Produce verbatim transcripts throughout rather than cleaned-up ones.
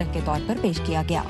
के तौर पर पेश किया गया।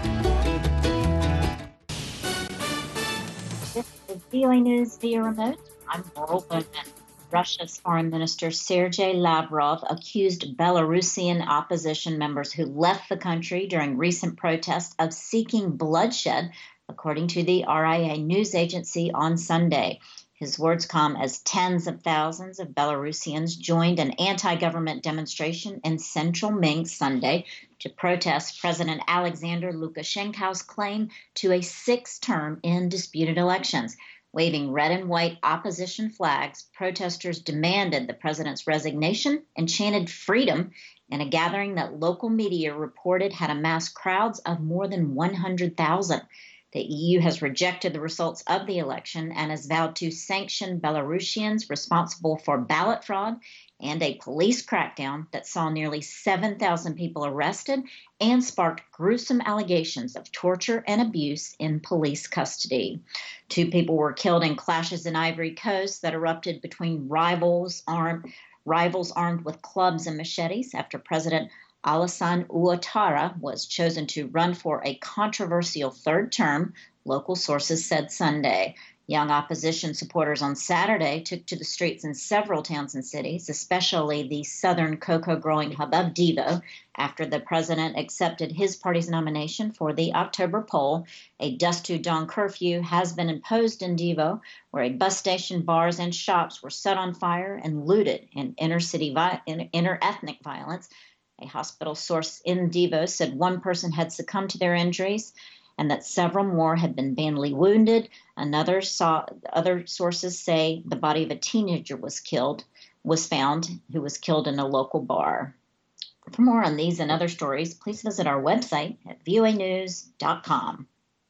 This is V O A News via remote. I'm Laurel Bowman. Russia's Foreign Minister Sergei Lavrov accused Belarusian opposition members who left the country during recent protests of seeking bloodshed, according to the R I A news agency on Sunday. His words come as tens of thousands of Belarusians joined an anti-government demonstration in central Minsk Sunday to protest President Alexander Lukashenko's claim to a sixth term in disputed elections. Waving red and white opposition flags, protesters demanded the president's resignation and chanted freedom in a gathering that local media reported had amassed crowds of more than one hundred thousand. The E U has rejected the results of the election and has vowed to sanction Belarusians responsible for ballot fraud and a police crackdown that saw nearly seven thousand people arrested and sparked gruesome allegations of torture and abuse in police custody. Two people were killed in clashes in Ivory Coast that erupted between rivals armed, rivals armed with clubs and machetes after President Alassane Ouattara was chosen to run for a controversial third term, local sources said Sunday. Young opposition supporters on Saturday took to the streets in several towns and cities, especially the southern cocoa-growing hub of Devo, after the president accepted his party's nomination for the October poll. A dusk-to-dawn curfew has been imposed in Devo, where a bus station, bars, and shops were set on fire and looted in inter-city vi- in inter-ethnic violence. A hospital source in Devo said one person had succumbed to their injuries and that several more had been badly wounded. Another saw, other sources say the body of a teenager was killed, was found, who was killed in a local bar. For more on these and other stories, please visit our website at V O A news dot com.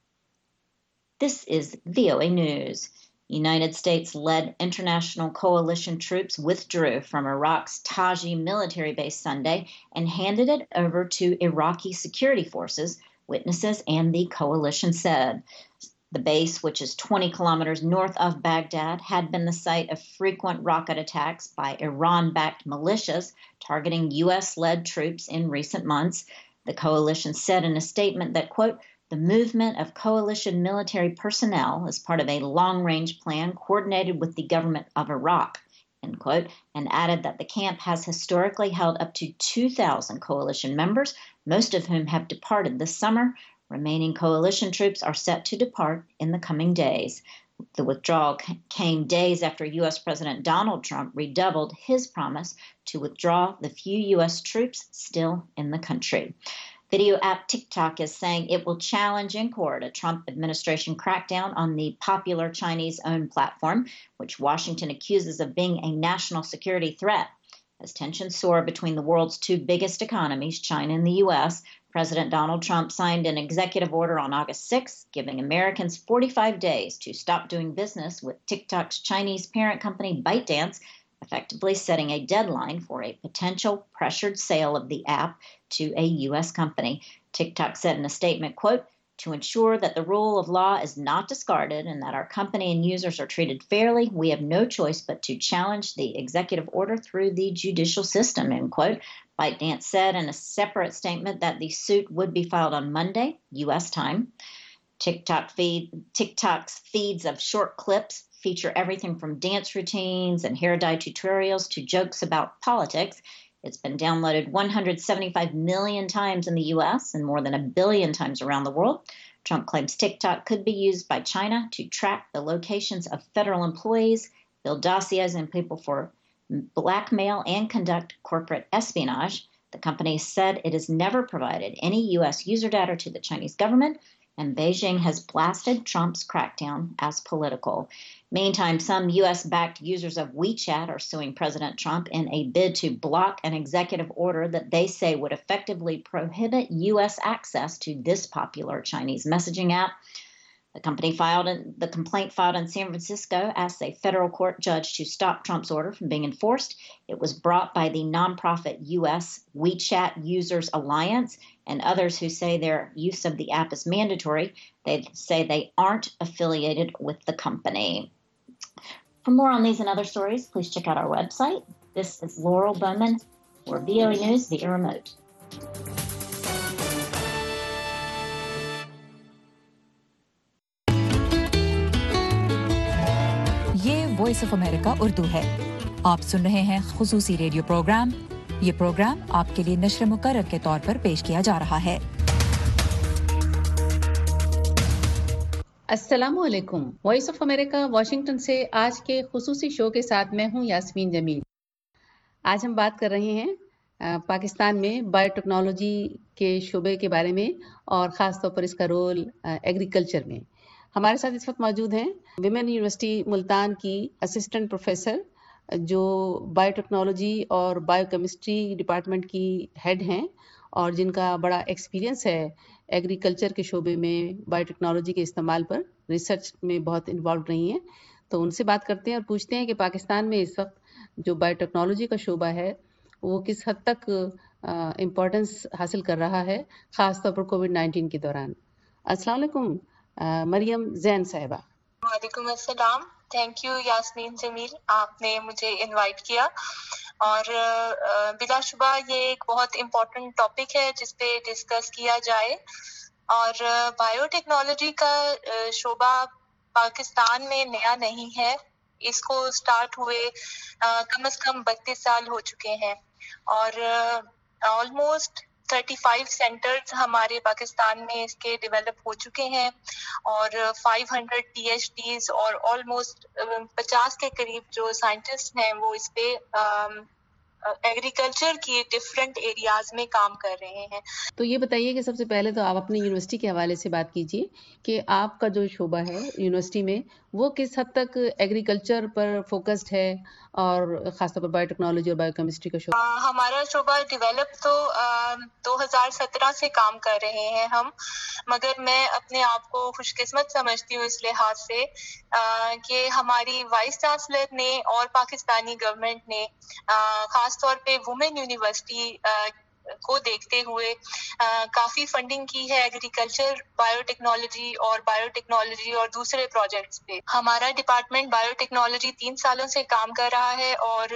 This is V O A News. United States-led international coalition troops withdrew from Iraq's Taji military base Sunday and handed it over to Iraqi security forces, witnesses and the coalition said. The base, which is twenty kilometers north of Baghdad, had been the site of frequent rocket attacks by Iran-backed militias targeting U S-led troops in recent months. The coalition said in a statement that, quote, the movement of coalition military personnel is part of a long-range plan coordinated with the government of Iraq, end quote, and added that the camp has historically held up to two thousand coalition members, most of whom have departed this summer. Remaining coalition troops are set to depart in the coming days. The withdrawal came days after U S President Donald Trump redoubled his promise to withdraw the few U S troops still in the country. Video app TikTok is saying it will challenge in court a Trump administration crackdown on the popular Chinese-owned platform, which Washington accuses of being a national security threat. As tensions soar between the world's two biggest economies, China and the U S, President Donald Trump signed an executive order on August sixth, giving Americans forty-five days to stop doing business with TikTok's Chinese parent company ByteDance, effectively setting a deadline for a potential pressured sale of the app to a U S company. TikTok said in a statement, quote, to ensure that the rule of law is not discarded and that our company and users are treated fairly, we have no choice but to challenge the executive order through the judicial system, end quote. ByteDance said in a separate statement that the suit would be filed on Monday, U S time. TikTok feed, TikTok's feeds of short clips feature everything from dance routines and hair dye tutorials to jokes about politics. It's been downloaded one hundred seventy-five million times in the U S and more than a billion times around the world. Trump claims TikTok could be used by China to track the locations of federal employees, build dossiers on people for blackmail, and conduct corporate espionage. The company said it has never provided any U S user data to the Chinese government, and Beijing has blasted Trump's crackdown as political. Meantime, some U S-backed users of WeChat are suing President Trump in a bid to block an executive order that they say would effectively prohibit U S access to this popular Chinese messaging app. The company filed in, the complaint filed in San Francisco asked a federal court judge to stop Trump's order from being enforced. It was brought by the nonprofit U S WeChat Users Alliance and others who say their use of the app is mandatory. They say they aren't affiliated with the company. For more on these and other stories, please check out our website. This is Laurel Bowman for V O A News via remote. Voice of America Urdu है। आप सुन रहे हैं खुसूसी radio programme. ये programme आपके लिए नश्र मुकर्रर के तौर पर पेश किया जा रहा है। अस्सलामु अलैकुम। वॉइस ऑफ अमेरिका वाशिंगटन से आज के खुसूसी शो के साथ मैं हूं यास्मीन जमील। आज हम बात कर रहे हैं पाकिस्तान में बायोटेक्नोलॉजी के शोबे के बारे में और ख़ास तौर पर इसका रोल एग्रीकल्चर में। हमारे साथ इस वक्त मौजूद हैं विमेन यूनिवर्सिटी मुल्तान की असिस्टेंट प्रोफेसर जो बायोटेक्नोलॉजी और बायोकेमिस्ट्री डिपार्टमेंट की हेड हैं और जिनका बड़ा एक्सपीरियंस है एग्रीकल्चर के शोबे में बायोटेक्नोलॉजी के इस्तेमाल पर, रिसर्च में बहुत इन्वॉल्व रही हैं। तो उनसे बात करते हैं और पूछते हैं कि पाकिस्तान में इस वक्त जो बायोटेक्नोलॉजी का शोबा है वो किस हद तक इम्पोर्टेंस हासिल कर रहा है, ख़ास तौर पर कोविड नाइन्टीन के दौरान। अस्सलाम वालेकुम मरियम जैन साहिबा। वालेकुम अस्सलाम। थैंक यू यास्मीन जमील, आपने मुझे इनवाइट किया और बिलाशुबा ये एक बहुत इम्पोर्टेंट टॉपिक है जिस पे डिस्कस किया जाए। और बायोटेक्नोलॉजी का शोबा पाकिस्तान में नया नहीं है, इसको स्टार्ट हुए कम से कम बत्तीस साल हो चुके हैं और ऑलमोस्ट पैंतीस सेंटर्स हमारे पाकिस्तान में इसके डेवलप हो चुके हैं और पाँच सौ पीएचडीज और ऑलमोस्ट पचास के करीब जो साइंटिस्ट हैं वो इस पे एग्रीकल्चर की डिफरेंट एरियाज में काम कर रहे हैं। तो ये बताइए कि सबसे पहले तो आप अपनी यूनिवर्सिटी के हवाले से बात कीजिए कि आपका जो शोबा है यूनिवर्सिटी में वो किस हद तक एग्रीकल्चर पर फोकस्ड है और खासतौर पर बायोटेक्नोलॉजी और बायोकेमिस्ट्री का शोबा। हमारा शोबा डेवलप तो आ, दो हज़ार सत्रह से काम कर रहे हैं हम, मगर मैं अपने आप को खुशकिस्मत समझती हूँ इस लिहाज से कि हमारी वाइस चांसलर ने और पाकिस्तानी गवर्नमेंट ने खास तौर पे वुमेन यूनिवर्सिटी को देखते हुए आ, काफी फंडिंग की है एग्रीकल्चर, बायोटेक्नोलॉजी और बायोटेक्नोलॉजी और दूसरे प्रोजेक्ट्स पे। हमारा डिपार्टमेंट बायोटेक्नोलॉजी तीन सालों से काम कर रहा है और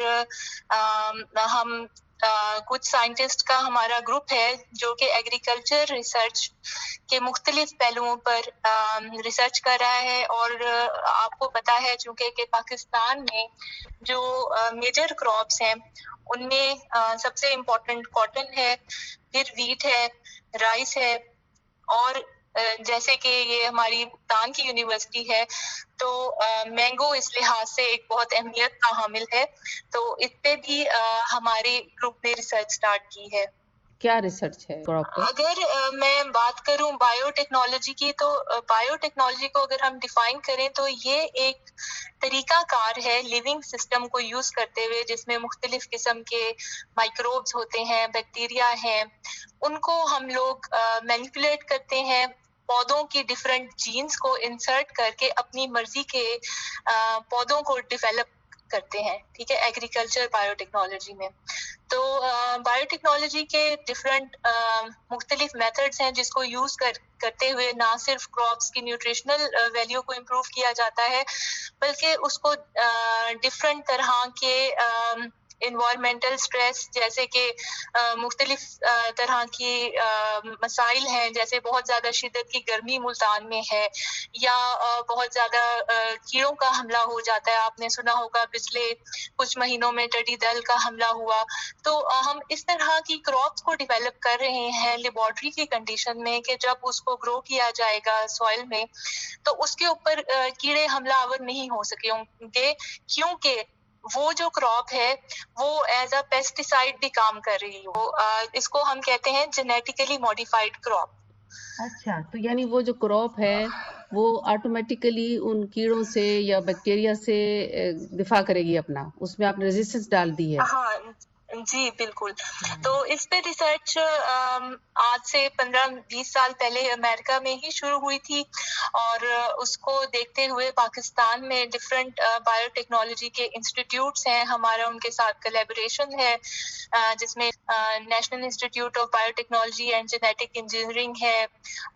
आ, हम आ, कुछ साइंटिस्ट का हमारा ग्रुप है जो कि एग्रीकल्चर रिसर्च के मुख्तलिफ पहलुओं पर आ, रिसर्च कर रहा है। और आपको पता है चूंकि कि पाकिस्तान में जो मेजर क्रॉप्स हैं उनमें आ, सबसे इम्पोर्टेंट कॉटन है, फिर वीट है, राइस है और आ, जैसे कि ये हमारी मुल्तान की यूनिवर्सिटी है तो मैंगो इस लिहाज से एक बहुत अहमियत का हामिल है। तो इस पे भी आ, हमारे ग्रुप ने रिसर्च स्टार्ट की है। क्या रिसर्च है क्रॉप पे? अगर आ, मैं बात करूं बायोटेक्नोलॉजी की तो बायोटेक्नोलॉजी को अगर हम डिफाइन करें तो ये एक तरीका कार है लिविंग सिस्टम को यूज करते हुए जिसमें मुख्तलिफ किस्म के माइक्रोब्स होते हैं, बैक्टीरिया हैं, उनको हम लोग मैनिपुलेट करते हैं, पौधों की डिफरेंट जीन्स को इंसर्ट करके अपनी मर्जी के पौधों को डेवलप करते हैं। ठीक है, एग्रीकल्चर बायोटेक्नोलॉजी में तो बायोटेक्नोलॉजी के डिफरेंट मुख्तलिफ मेथड्स हैं जिसको यूज कर करते हुए ना सिर्फ क्रॉप्स की न्यूट्रिशनल वैल्यू को इम्प्रूव किया जाता है बल्कि उसको डिफरेंट तरह के इन्वायरमेंटल स्ट्रेस जैसे कि मुख्तलिफ तरह की मसाइल हैं, जैसे बहुत ज़्यादा शिद्दत की गर्मी मुल्तान में है या आ, बहुत ज़्यादा कीड़ों का हमला हो जाता है। आपने सुना होगा पिछले कुछ महीनों में टिड्डी दल का हमला हुआ। तो आ, हम इस तरह की क्रॉप्स को डेवलप कर रहे हैं लेबोरेटरी की कंडीशन में कि जब उसको ग्रो किया जाएगा सॉइल में तो उसके ऊपर कीड़े हमलावर नहीं हो सकेंगे क्योंकि वो जो क्रॉप है वो एज अ पेस्टिसाइड भी काम कर रही हो। इसको हम कहते हैं जेनेटिकली मॉडिफाइड क्रॉप। अच्छा, तो यानी वो जो क्रॉप है वो ऑटोमेटिकली उन कीड़ों से या बैक्टीरिया से दिफा करेगी अपना, उसमें आपने रेजिस्टेंस डाल दी है। हाँ जी बिल्कुल। तो इस पे रिसर्च आज से पंद्रह बीस साल पहले अमेरिका में ही शुरू हुई थी और उसको देखते हुए पाकिस्तान में डिफरेंट बायोटेक्नोलॉजी के इंस्टीट्यूट्स हैं, हमारा उनके साथ कोलैबोरेशन है जिसमें national institute of biotechnology and genetic engineering है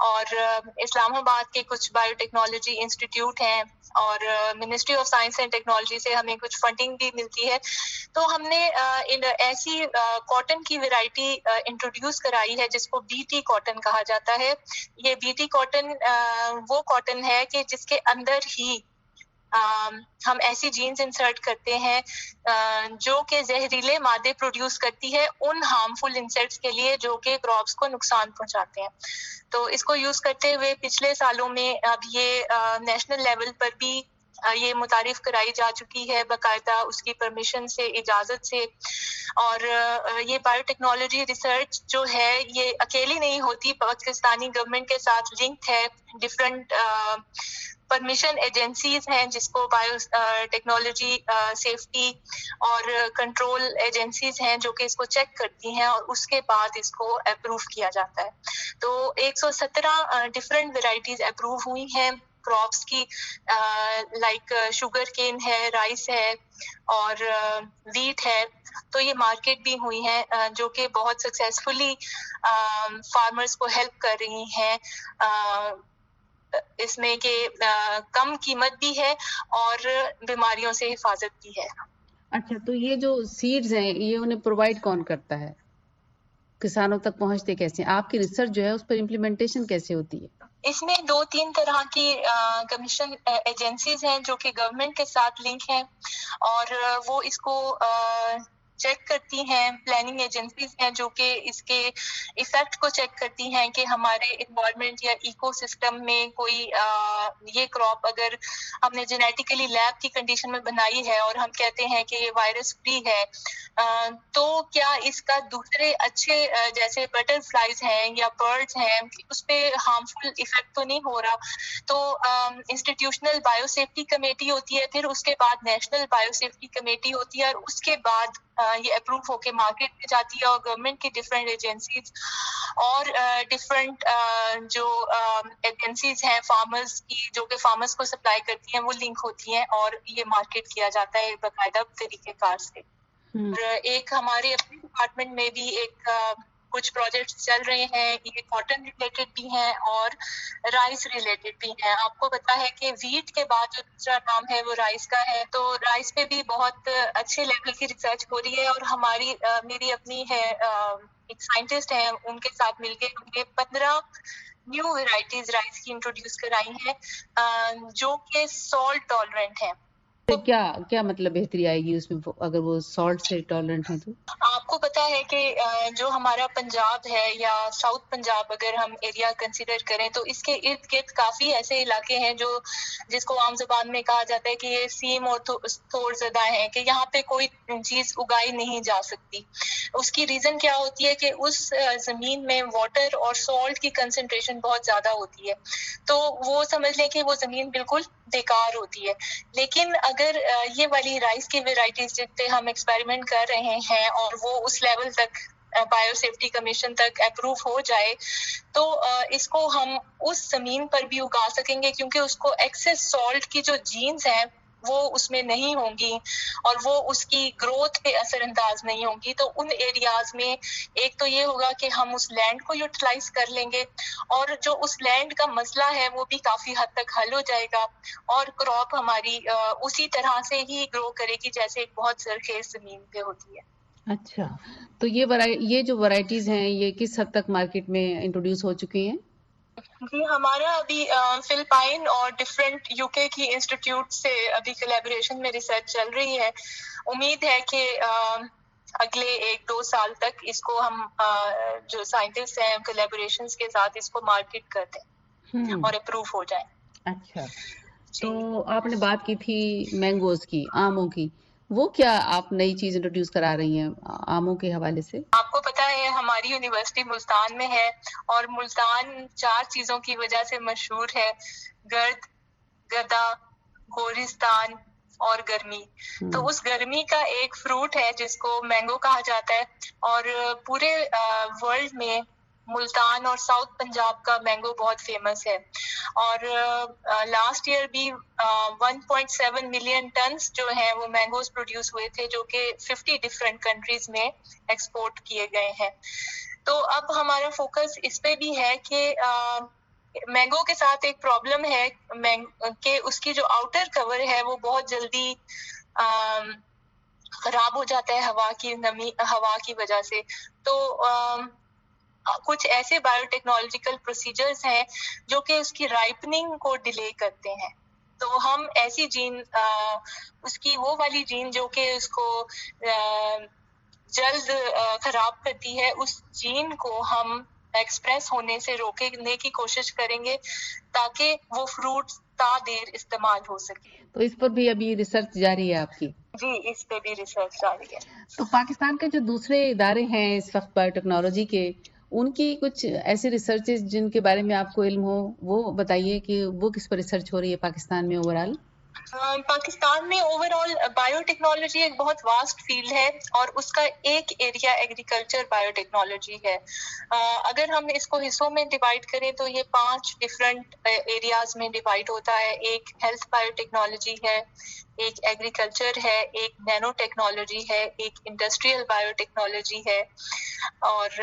और इस्लामाबाद के कुछ बायोटेक्नोलॉजी इंस्टीट्यूट हैं और ministry of science and technology से हमें कुछ फंडिंग भी मिलती है। तो हमने इन ऐसी कॉटन की वैरायटी इंट्रोड्यूस कराई है जिसको बीटी कॉटन कहा जाता है। ये बीटी कॉटन वो कॉटन है कि जिसके अंदर ही ہم ایسی جینز انسرٹ کرتے ہیں جو کہ زہریلے مادے پروڈیوس کرتی ہے ان ہارمفل انسیکٹس کے لیے جو کہ کراپس کو نقصان پہنچاتے ہیں. تو اس کو یوز کرتے ہوئے پچھلے سالوں میں اب یہ نیشنل لیول پر بھی یہ متعارف کرائی جا چکی ہے باقاعدہ اس کی پرمیشن سے، اجازت سے. اور یہ بایو ٹیکنالوجی ریسرچ جو ہے یہ اکیلی نہیں ہوتی، پاکستانی گورنمنٹ کے ساتھ لنکڈ ہے. ڈفرینٹ پرمیشن ایجنسیز ہیں جس کو بایو ٹیکنالوجی سیفٹی اور کنٹرول ایجنسیز ہیں جو کہ اس کو چیک کرتی ہیں اور اس کے بعد اس کو اپروو کیا جاتا ہے. تو ایک سو سترہ ڈفرینٹ ورائٹیز اپروو ہوئی ہیں کراپس کی، لائک شوگر کین ہے، رائس ہے اور ویٹ ہے. تو یہ مارکیٹ بھی ہوئی ہیں جو کہ بہت سکسیسفلی فارمرز کو ہیلپ کر رہی ہیں اس میں کہ کم قیمت بھی ہے اور بیماریوں سے حفاظت بھی ہے. اچھا، تو یہ جو سیڈز ہیں یہ انہیں پرووائڈ کون کرتا ہے؟ کسانوں تک پہنچتے کیسے؟ آپ کی ریسرچ جو ہے اس پر امپلیمنٹیشن کیسے ہوتی ہے؟ اس میں دو تین طرح کی کمیشن ایجنسیز ہیں جو کہ گورنمنٹ کے ساتھ لنک ہیں اور وہ اس کو چیک کرتی ہیں. پلاننگ ایجنسیز ہیں جو کہ اس کے ایفیکٹ کو چیک کرتی ہیں کہ ہمارے انوائرمنٹ یا ایکو سسٹم میں کوئی یہ کراپ اگر ہم نے جینیٹیکلی لیب کی کنڈیشن میں بنائی ہے اور ہم کہتے ہیں کہ یہ وائرس فری ہے، تو کیا اس کا دوسرے اچھے جیسے بٹر فلائز ہیں یا برڈز ہیں اس پہ ہارمفل ایفیکٹ تو نہیں ہو رہا. تو انسٹیٹیوشنل بایو سیفٹی کمیٹی ہوتی ہے، پھر اس کے بعد نیشنل بایو سیفٹی کمیٹی ہوتی ہے اور اس کے بعد یہ اپروو ہو کے مارکیٹ میں جاتی ہے اور گورنمنٹ کی ڈفرینٹ ایجنسیز اور ڈفرینٹ جو ایجنسیز ہیں فارمرز کی جو کہ فارمرز کو سپلائی کرتی ہیں وہ لنک ہوتی ہیں اور یہ مارکیٹ کیا جاتا ہے باقاعدہ طریقہ کار سے. اور ایک ہمارے اپنے ڈپارٹمنٹ میں بھی ایک کچھ پروجیکٹس چل رہے ہیں، یہ کاٹن ریلیٹڈ بھی ہیں اور رائس ریلیٹڈ بھی ہیں. آپ کو پتا ہے کہ ویٹ کے بعد جو دوسرا نام ہے وہ رائس کا ہے، تو رائس پہ بھی بہت اچھے لیول کی ریسرچ ہو رہی ہے اور ہماری میری اپنی ہے ایک سائنٹسٹ ہیں، ان کے ساتھ مل کے ہم نے پندرہ نیو ورائٹیز رائس کی انٹروڈیوس کرائی ہیں جو کہ سالٹ ٹالرنٹ ہیں. کیا کیا مطلب بہتری آئے گی اس میں اگر وہ سالٹ سے ٹالرنٹ ہیں تو؟ آپ کو پتا ہے کہ جو ہمارا پنجاب ہے یا ساؤتھ پنجاب اگر ہم ایریا کنسیڈر کریں تو اس کے ارد گرد کافی ایسے علاقے ہیں جو جس کو عام زبان میں کہا جاتا ہے کہ یہ سیم اور تھوڑ زدہ ہیں کہ یہاں پہ کوئی چیز اگائی نہیں جا سکتی. اس کی ریزن کیا ہوتی ہے کہ اس زمین میں واٹر اور سالٹ کی کنسنٹریشن بہت زیادہ ہوتی ہے، تو وہ سمجھ لیں کہ وہ زمین بالکل بیکار ہوتی ہے. لیکن اگر یہ والی رائس کی ویرائٹیز جن پہ ہم ایکسپیریمنٹ کر رہے ہیں اور وہ اس لیول تک بایو سیفٹی کمیشن تک اپروو ہو جائے تو اس کو ہم اس زمین پر بھی اگا سکیں گے کیونکہ اس کو ایکسس سالٹ کی جو جینز ہیں وہ اس میں نہیں ہوں گی اور وہ اس کی گروتھ پہ اثر انداز نہیں ہوں گی. تو ان ایریاز میں ایک تو یہ ہوگا کہ ہم اس لینڈ کو یوٹیلائز کر لیں گے اور جو اس لینڈ کا مسئلہ ہے وہ بھی کافی حد تک حل ہو جائے گا اور کراپ ہماری اسی طرح سے ہی گرو کرے گی جیسے ایک بہت زرخیز زمین پہ ہوتی ہے. اچھا، تو یہ یہ جو ورائٹیز ہیں یہ کس حد تک مارکیٹ میں انٹروڈیوس ہو چکی ہیں؟ جی ہمارا ابھی فلپائن اور ڈفرینٹ یو کے کی انسٹیٹیوٹ سے ابھی کولیبوریشن میں ریسرچ چل رہی ہے. امید ہے کہ اگلے ایک دو سال تک اس کو ہم جو سائنٹسٹ ہیں کولیبوریشنز کے ساتھ اس کو مارکیٹ کر دیں اور اپروو ہو جائیں. اچھا، تو آپ نے بات کی تھی مینگوز کی، آموں کی، وہ کیا آپ نئی چیز انٹروڈیوس کرا رہی ہیں آموں کے حوالے سے؟ آپ کو پتا ہے ہماری یونیورسٹی ملتان میں ہے اور ملتان چار چیزوں کی وجہ سے مشہور ہے: گرد، گدا، گورستان اور گرمی. تو اس گرمی کا ایک فروٹ ہے جس کو مینگو کہا جاتا ہے اور پورے ورلڈ میں ملتان اور ساؤتھ پنجاب کا مینگو بہت فیمس ہے. اور لاسٹ ایئر بھی one point seven million tons جو ہیں وہ مینگوز پروڈیوس ہوئے تھے جو کہ ففٹی ڈفرینٹ کنٹریز میں ایکسپورٹ کیے گئے ہیں. تو اب ہمارا فوکس اس پہ بھی ہے کہ مینگو کے ساتھ ایک پرابلم ہے کہ اس کی جو آؤٹر کور ہے وہ بہت جلدی خراب ہو جاتا ہے ہوا کی نمی ہوا کی وجہ سے. تو کچھ ایسے بایو ٹیکنالوجیکل پروسیجرز ہیں جو کہ اس کی رائپننگ کو ڈیلے کرتے ہیں. تو ہم ایسی جین اس کی وہ والی جین جو کہ اس کو جلد خراب کرتی ہے، اس جین کو ہم ایکسپریس ہونے سے روکنے کی کوشش کریں گے تاکہ وہ فروٹ تا دیر استعمال ہو سکے. تو اس پر بھی ابھی ریسرچ جاری ہے آپ کی؟ جی، اس پہ بھی ریسرچ جاری ہے. تو پاکستان کے جو دوسرے ادارے ہیں اس وقت بایو ٹیکنالوجی کے، ان کی کچھ ایسی ریسرچز جن کے بارے میں آپ کو علم ہو وہ بتائیے کہ وہ کس پر ریسرچ ہو رہی ہے پاکستان میں اوور آل؟ پاکستان میں اوور آل بایو ٹیکنالوجی ایک بہت واسٹ فیلڈ ہے اور اس کا ایک ایریا ایگریکلچر بایو ٹیکنالوجی ہے. اگر ہم اس کو حصوں میں ڈیوائڈ کریں تو یہ پانچ ڈفرینٹ ایریاز میں ڈیوائڈ ہوتا ہے. ایک ہیلتھ بایو ٹیکنالوجی ہے، ایک ایگریکلچر ہے، ایک نینو ٹیکنالوجی ہے، ایک انڈسٹریل بایو ٹیکنالوجی ہے، اور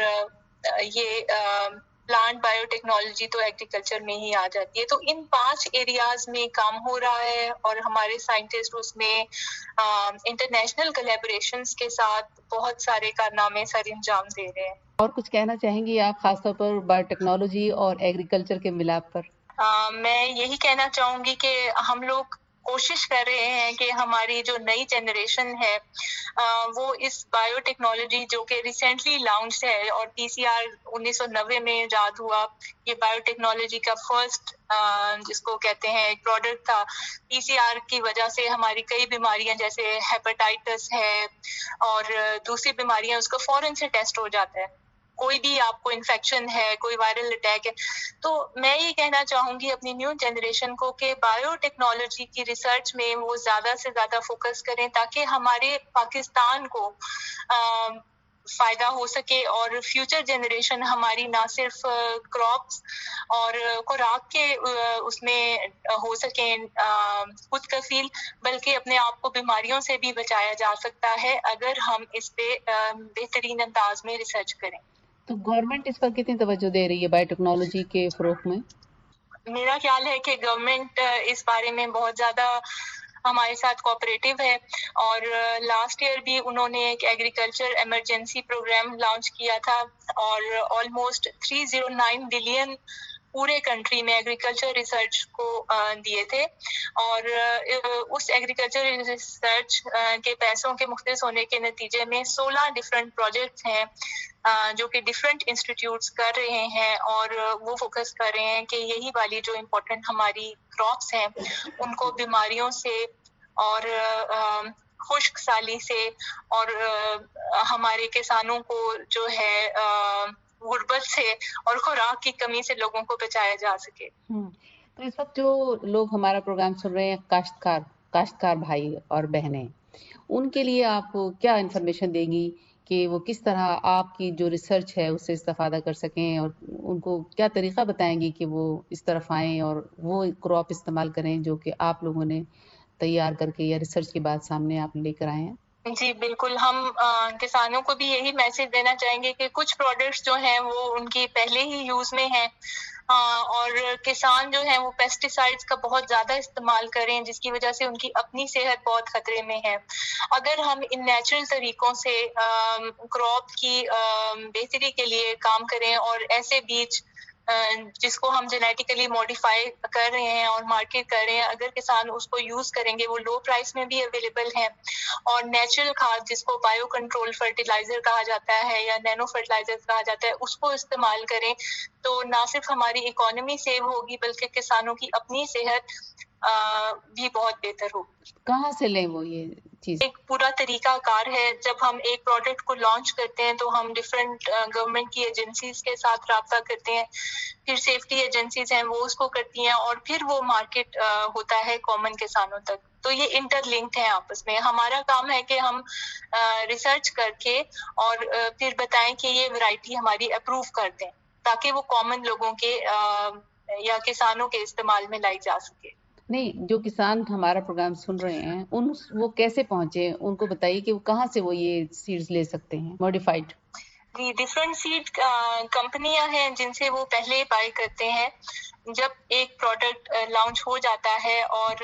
یہ پلانٹ بایو ٹیکنالوجی تو ایگریکلچر میں ہی آ جاتی ہے. تو ان پانچ ایریاز میں کام ہو رہا ہے اور ہمارے سائنٹسٹ اس میں انٹرنیشنل کولیبوریشنز کے ساتھ بہت سارے کارنامے سر انجام دے رہے ہیں. اور کچھ کہنا چاہیں گی آپ خاص طور پر بایو ٹیکنالوجی اور ایگریکلچر کے ملاپ پر؟ آ, میں یہی کہنا چاہوں گی کہ ہم لوگ کوشش کر رہے ہیں کہ ہماری جو نئی جنریشن ہے آ, وہ اس بایو ٹیکنالوجی جو کہ ریسنٹلی لانچ ہے، اور پی سی آر انیس سو نوے میں ایجاد ہوا، یہ بایو ٹیکنالوجی کا فرسٹ جس کو کہتے ہیں ایک پروڈکٹ تھا. پی سی آر کی وجہ سے ہماری کئی بیماریاں جیسے ہیپاٹائٹس ہے اور دوسری بیماریاں اس کو فوراً سے ٹیسٹ ہو جاتا ہے. کوئی بھی آپ کو انفیکشن ہے، کوئی وائرل اٹیک ہے. تو میں یہ کہنا چاہوں گی اپنی نیو جنریشن کو کہ بایو ٹیکنالوجی کی ریسرچ میں وہ زیادہ سے زیادہ فوکس کریں تاکہ ہمارے پاکستان کو آ, فائدہ ہو سکے اور فیوچر جنریشن ہماری نہ صرف کراپس اور خوراک کے اس میں ہو سکیں خود کفیل، بلکہ اپنے آپ کو بیماریوں سے بھی بچایا جا سکتا ہے اگر ہم اس پہ بہترین انداز میں ریسرچ کریں. تو گورنمنٹ اس پر کتنی توجہ دے رہی ہے بایو ٹیکنالوجی کے فروغ میں؟ میرا خیال ہے کہ گورنمنٹ اس بارے میں بہت زیادہ ہمارے ساتھ کوآپریٹو ہے، اور لاسٹ ایئر بھی انہوں نے ایک ایگریکلچر ایمرجنسی پروگرام لانچ کیا تھا اور almost three zero nine billion پورے کنٹری میں ایگریکلچر ریسرچ کو دیے تھے. اور اس ایگریکلچر ریسرچ کے پیسوں کے مختص ہونے کے نتیجے میں سولہ ڈفرینٹ پروجیکٹس ہیں جو کہ ڈفرینٹ انسٹیٹیوٹس کر رہے ہیں، اور وہ فوکس کر رہے ہیں کہ یہی والی جو امپورٹنٹ ہماری کراپس ہیں ان کو بیماریوں سے اور خشک سالی سے اور ہمارے کسانوں کو جو ہے غربت سے اور خوراک کی کمی سے لوگوں کو بچایا جا سکے. تو اس وقت جو لوگ ہمارا پروگرام سن رہے ہیں، کاشتکار کاشتکار بھائی اور بہنیں، ان کے لیے آپ کیا انفارمیشن دیں گی کہ وہ کس طرح آپ کی جو ریسرچ ہے اس سے استفادہ کر سکیں، اور ان کو کیا طریقہ بتائیں گی کہ وہ اس طرف آئیں اور وہ کراپ استعمال کریں جو کہ آپ لوگوں نے تیار کر کے یا ریسرچ کے بعد سامنے آپ لے کر آئے ہیں؟ جی بالکل، ہم آ, کسانوں کو بھی یہی میسج دینا چاہیں گے کہ کچھ پروڈکٹس جو ہیں وہ ان کی پہلے ہی یوز میں ہیں، آ, اور کسان جو ہیں وہ پیسٹی سائڈس کا بہت زیادہ استعمال کریں جس کی وجہ سے ان کی اپنی صحت بہت خطرے میں ہے. اگر ہم ان نیچرل طریقوں سے کراپ کی آ, بہتری کے لیے کام کریں اور ایسے بیج جس کو ہم جینیٹیکلی موڈیفائی کر رہے ہیں اور مارکیٹ کر رہے ہیں، اگر کسان اس کو یوز کریں گے، وہ لو پرائس میں بھی اویلیبل ہیں. اور نیچرل کھاد جس کو بایو کنٹرول فرٹیلائزر کہا جاتا ہے یا نینو فرٹیلائزر کہا جاتا ہے، اس کو استعمال کریں تو نہ صرف ہماری اکانومی سیو ہوگی بلکہ کسانوں کی اپنی صحت بھی بہت بہتر ہوگی. کہاں سے لیں وہ یہ چیز؟ ایک پورا طریقہ کار ہے. جب ہم ایک پروڈکٹ کو لانچ کرتے ہیں تو ہم ڈفرینٹ گورنمنٹ کی ایجنسیز کے ساتھ رابطہ کرتے ہیں، پھر سیفٹی ایجنسیز ہیں وہ اس کو کرتی ہیں، اور پھر وہ مارکیٹ ہوتا ہے کامن کسانوں تک. تو یہ انٹر لنکڈ ہیں آپس میں. ہمارا کام ہے کہ ہم ریسرچ کر کے اور پھر بتائیں کہ یہ ورائٹی ہماری اپروو کر دیں تاکہ وہ کامن لوگوں کے یا کسانوں کے استعمال میں لائی جا سکے. نہیں، جو کسان ہمارا پروگرام سن رہے ہیں ان وہ کیسے پہنچے، ان کو بتائیے کہ وہ کہاں سے وہ یہ سیڈز لے سکتے ہیں موڈیفائڈ. جی ڈفرینٹ سیڈ کمپنیاں ہیں جن سے وہ پہلے بائی کرتے ہیں. جب ایک پروڈکٹ لانچ ہو جاتا ہے اور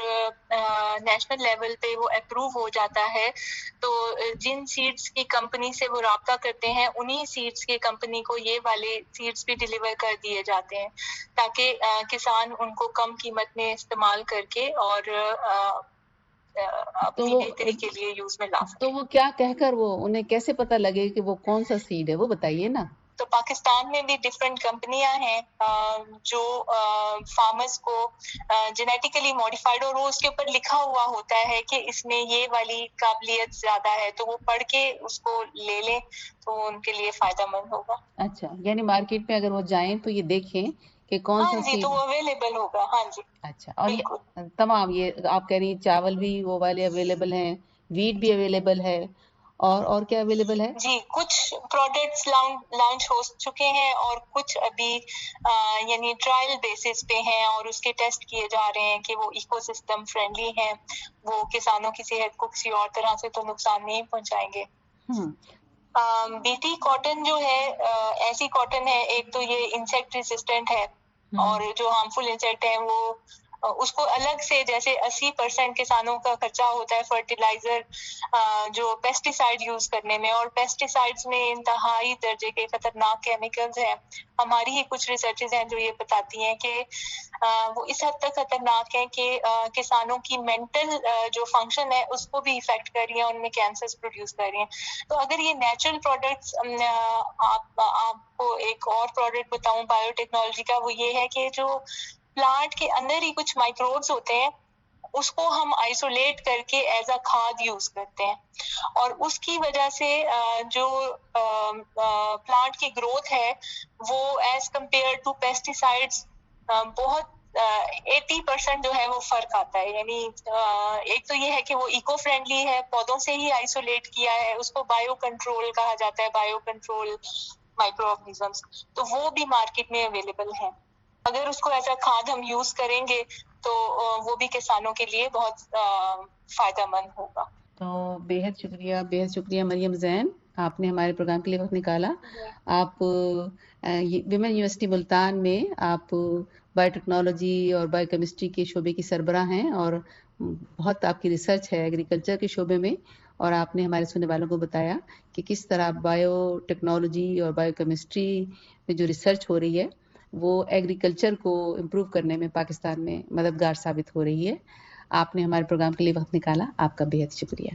نیشنل لیول پہ وہ اپروو ہو جاتا ہے تو جن سیڈز کی کمپنی سے وہ رابطہ کرتے ہیں انہی سیڈز کی کمپنی کو یہ والے سیڈز بھی ڈیلیور کر دیے جاتے ہیں. تاکہ کسان ان کو کم قیمت میں استعمال کر کے اور اپنی بہتری کے لیے یوز میں لا سکیں. تو وہ کیا کہہ کر وہ انہیں کیسے پتہ لگے کہ وہ کون سا سیڈ ہے، وہ بتائیے نا. تو پاکستان میں بھی ڈفرینٹ کمپنیاں ہیں جو فارمرز کو جینیٹیکلی ماڈیفائڈ، اور وہ اس کے اوپر لکھا ہوا ہوتا ہے کہ اس میں یہ والی قابلیت زیادہ ہے، تو وہ پڑھ کے اس کو لے لیں تو ان کے لیے فائدہ مند ہوگا. اچھا، یعنی مارکیٹ میں اگر وہ جائیں تو یہ دیکھیں کہ کون سا ہاں جی، سیڈ. تو وہ اویلیبل ہوگا. ہاں جی. اچھا، اور یہ تمام یہ آپ کہہ رہی ہیں چاول بھی وہ والے اویلیبل ہیں، ویٹ بھی اویلیبل ہے، اور اور کیا اویلیبل ہے؟ جی، کچھ پروڈکٹس لانچ ہو چکے ہیں اور کچھ ابھی یعنی ٹرائل بیسس پہ ہیں اور اس کے ٹیسٹ کیے جا رہے ہیں کہ وہ ایکو سسٹم فرینڈلی ہیں، وہ کسانوں کی صحت کو کسی اور طرح سے تو نقصان نہیں پہنچائیں گے. بی ٹی کاٹن جو ہے ایسی کاٹن ہے، ایک تو یہ انسیکٹ ریزسٹنٹ ہے، اور جو ہارمفل انسیکٹ ہیں وہ اس کو الگ سے، جیسے اسی پرسینٹ کسانوں کا خرچہ ہوتا ہے فرٹیلائزر جو پیسٹیسائڈ یوز کرنے میں، اور پیسٹیسائڈز میں انتہائی درجے کے خطرناک کیمیکلز ہیں. ہماری ہی کچھ ریسرچز ہیں جو یہ بتاتی ہیں کہ وہ اس حد تک خطرناک ہیں کہ کسانوں کی مینٹل جو فنکشن ہے اس کو بھی افیکٹ کر رہی ہیں، ان میں کینسرز پروڈیوس کر رہی ہیں. تو اگر یہ نیچرل پروڈکٹس، آپ آپ کو ایک اور پروڈکٹ بتاؤں بایو ٹیکنالوجی کا، وہ یہ ہے کہ جو پلانٹ کے اندر ہی کچھ مائکروبس ہوتے ہیں اس کو ہم آئسولیٹ کر کے ایز اے کھاد یوز کرتے ہیں، اور اس کی وجہ سے جو پلانٹ کی گروتھ ہے وہ ایز کمپیئر ٹو پیسٹیسائڈس بہت ایٹی پرسینٹ جو ہے وہ فرق آتا ہے. یعنی ایک تو یہ ہے کہ وہ ایکو فرینڈلی ہے، پودوں سے ہی آئسولیٹ کیا ہے، اس کو بایو کنٹرول کہا جاتا ہے، بایو کنٹرول مائکرو آرگنزمس، تو وہ بھی مارکیٹ میں اویلیبل ہیں. اگر اس کو ایسا کھاد ہم یوز کریں گے تو وہ بھی کسانوں کے لیے بہت فائدہ مند ہوگا. تو بےحد شکریہ بےحد شکریہ مریم زین، آپ نے ہمارے پروگرام کے لیے وقت نکالا. آپ ویمن یونیورسٹی ملتان میں آپ بایو ٹیکنالوجی اور بایو کیمسٹری کے شعبے کی سربراہ ہیں، اور بہت آپ کی ریسرچ ہے ایگریکلچر کے شعبے میں، اور آپ نے ہمارے سننے والوں کو بتایا کہ کس طرح بایو ٹیکنالوجی اور بایو کیمسٹری میں جو ریسرچ ہو رہی ہے وہ ایگریکلچر کو امپروو کرنے میں پاکستان میں مددگار ثابت ہو رہی ہے. آپ نے ہمارے پروگرام کے لیے وقت نکالا، آپ کا بے حد شکریہ.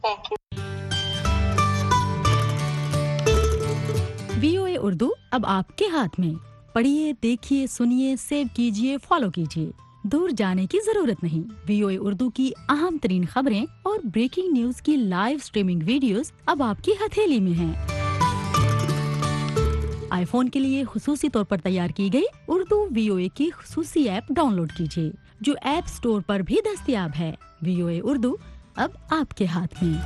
وی او اے اردو اب آپ کے ہاتھ میں. پڑھیے، دیکھیے، سنیے، سیو کیجیے، فالو کیجیے. دور جانے کی ضرورت نہیں. وی او اے اردو کی اہم ترین خبریں اور بریکنگ نیوز کی لائیو سٹریمنگ ویڈیوز اب آپ کی ہتھیلی میں ہیں. آئی فون کے لیے خصوصی طور پر تیار کی گئی اردو وی او اے کی خصوصی ایپ ڈاؤن لوڈ کیجیے، جو ایپ سٹور پر بھی دستیاب ہے. وی او اے اردو اب آپ کے ہاتھ میں.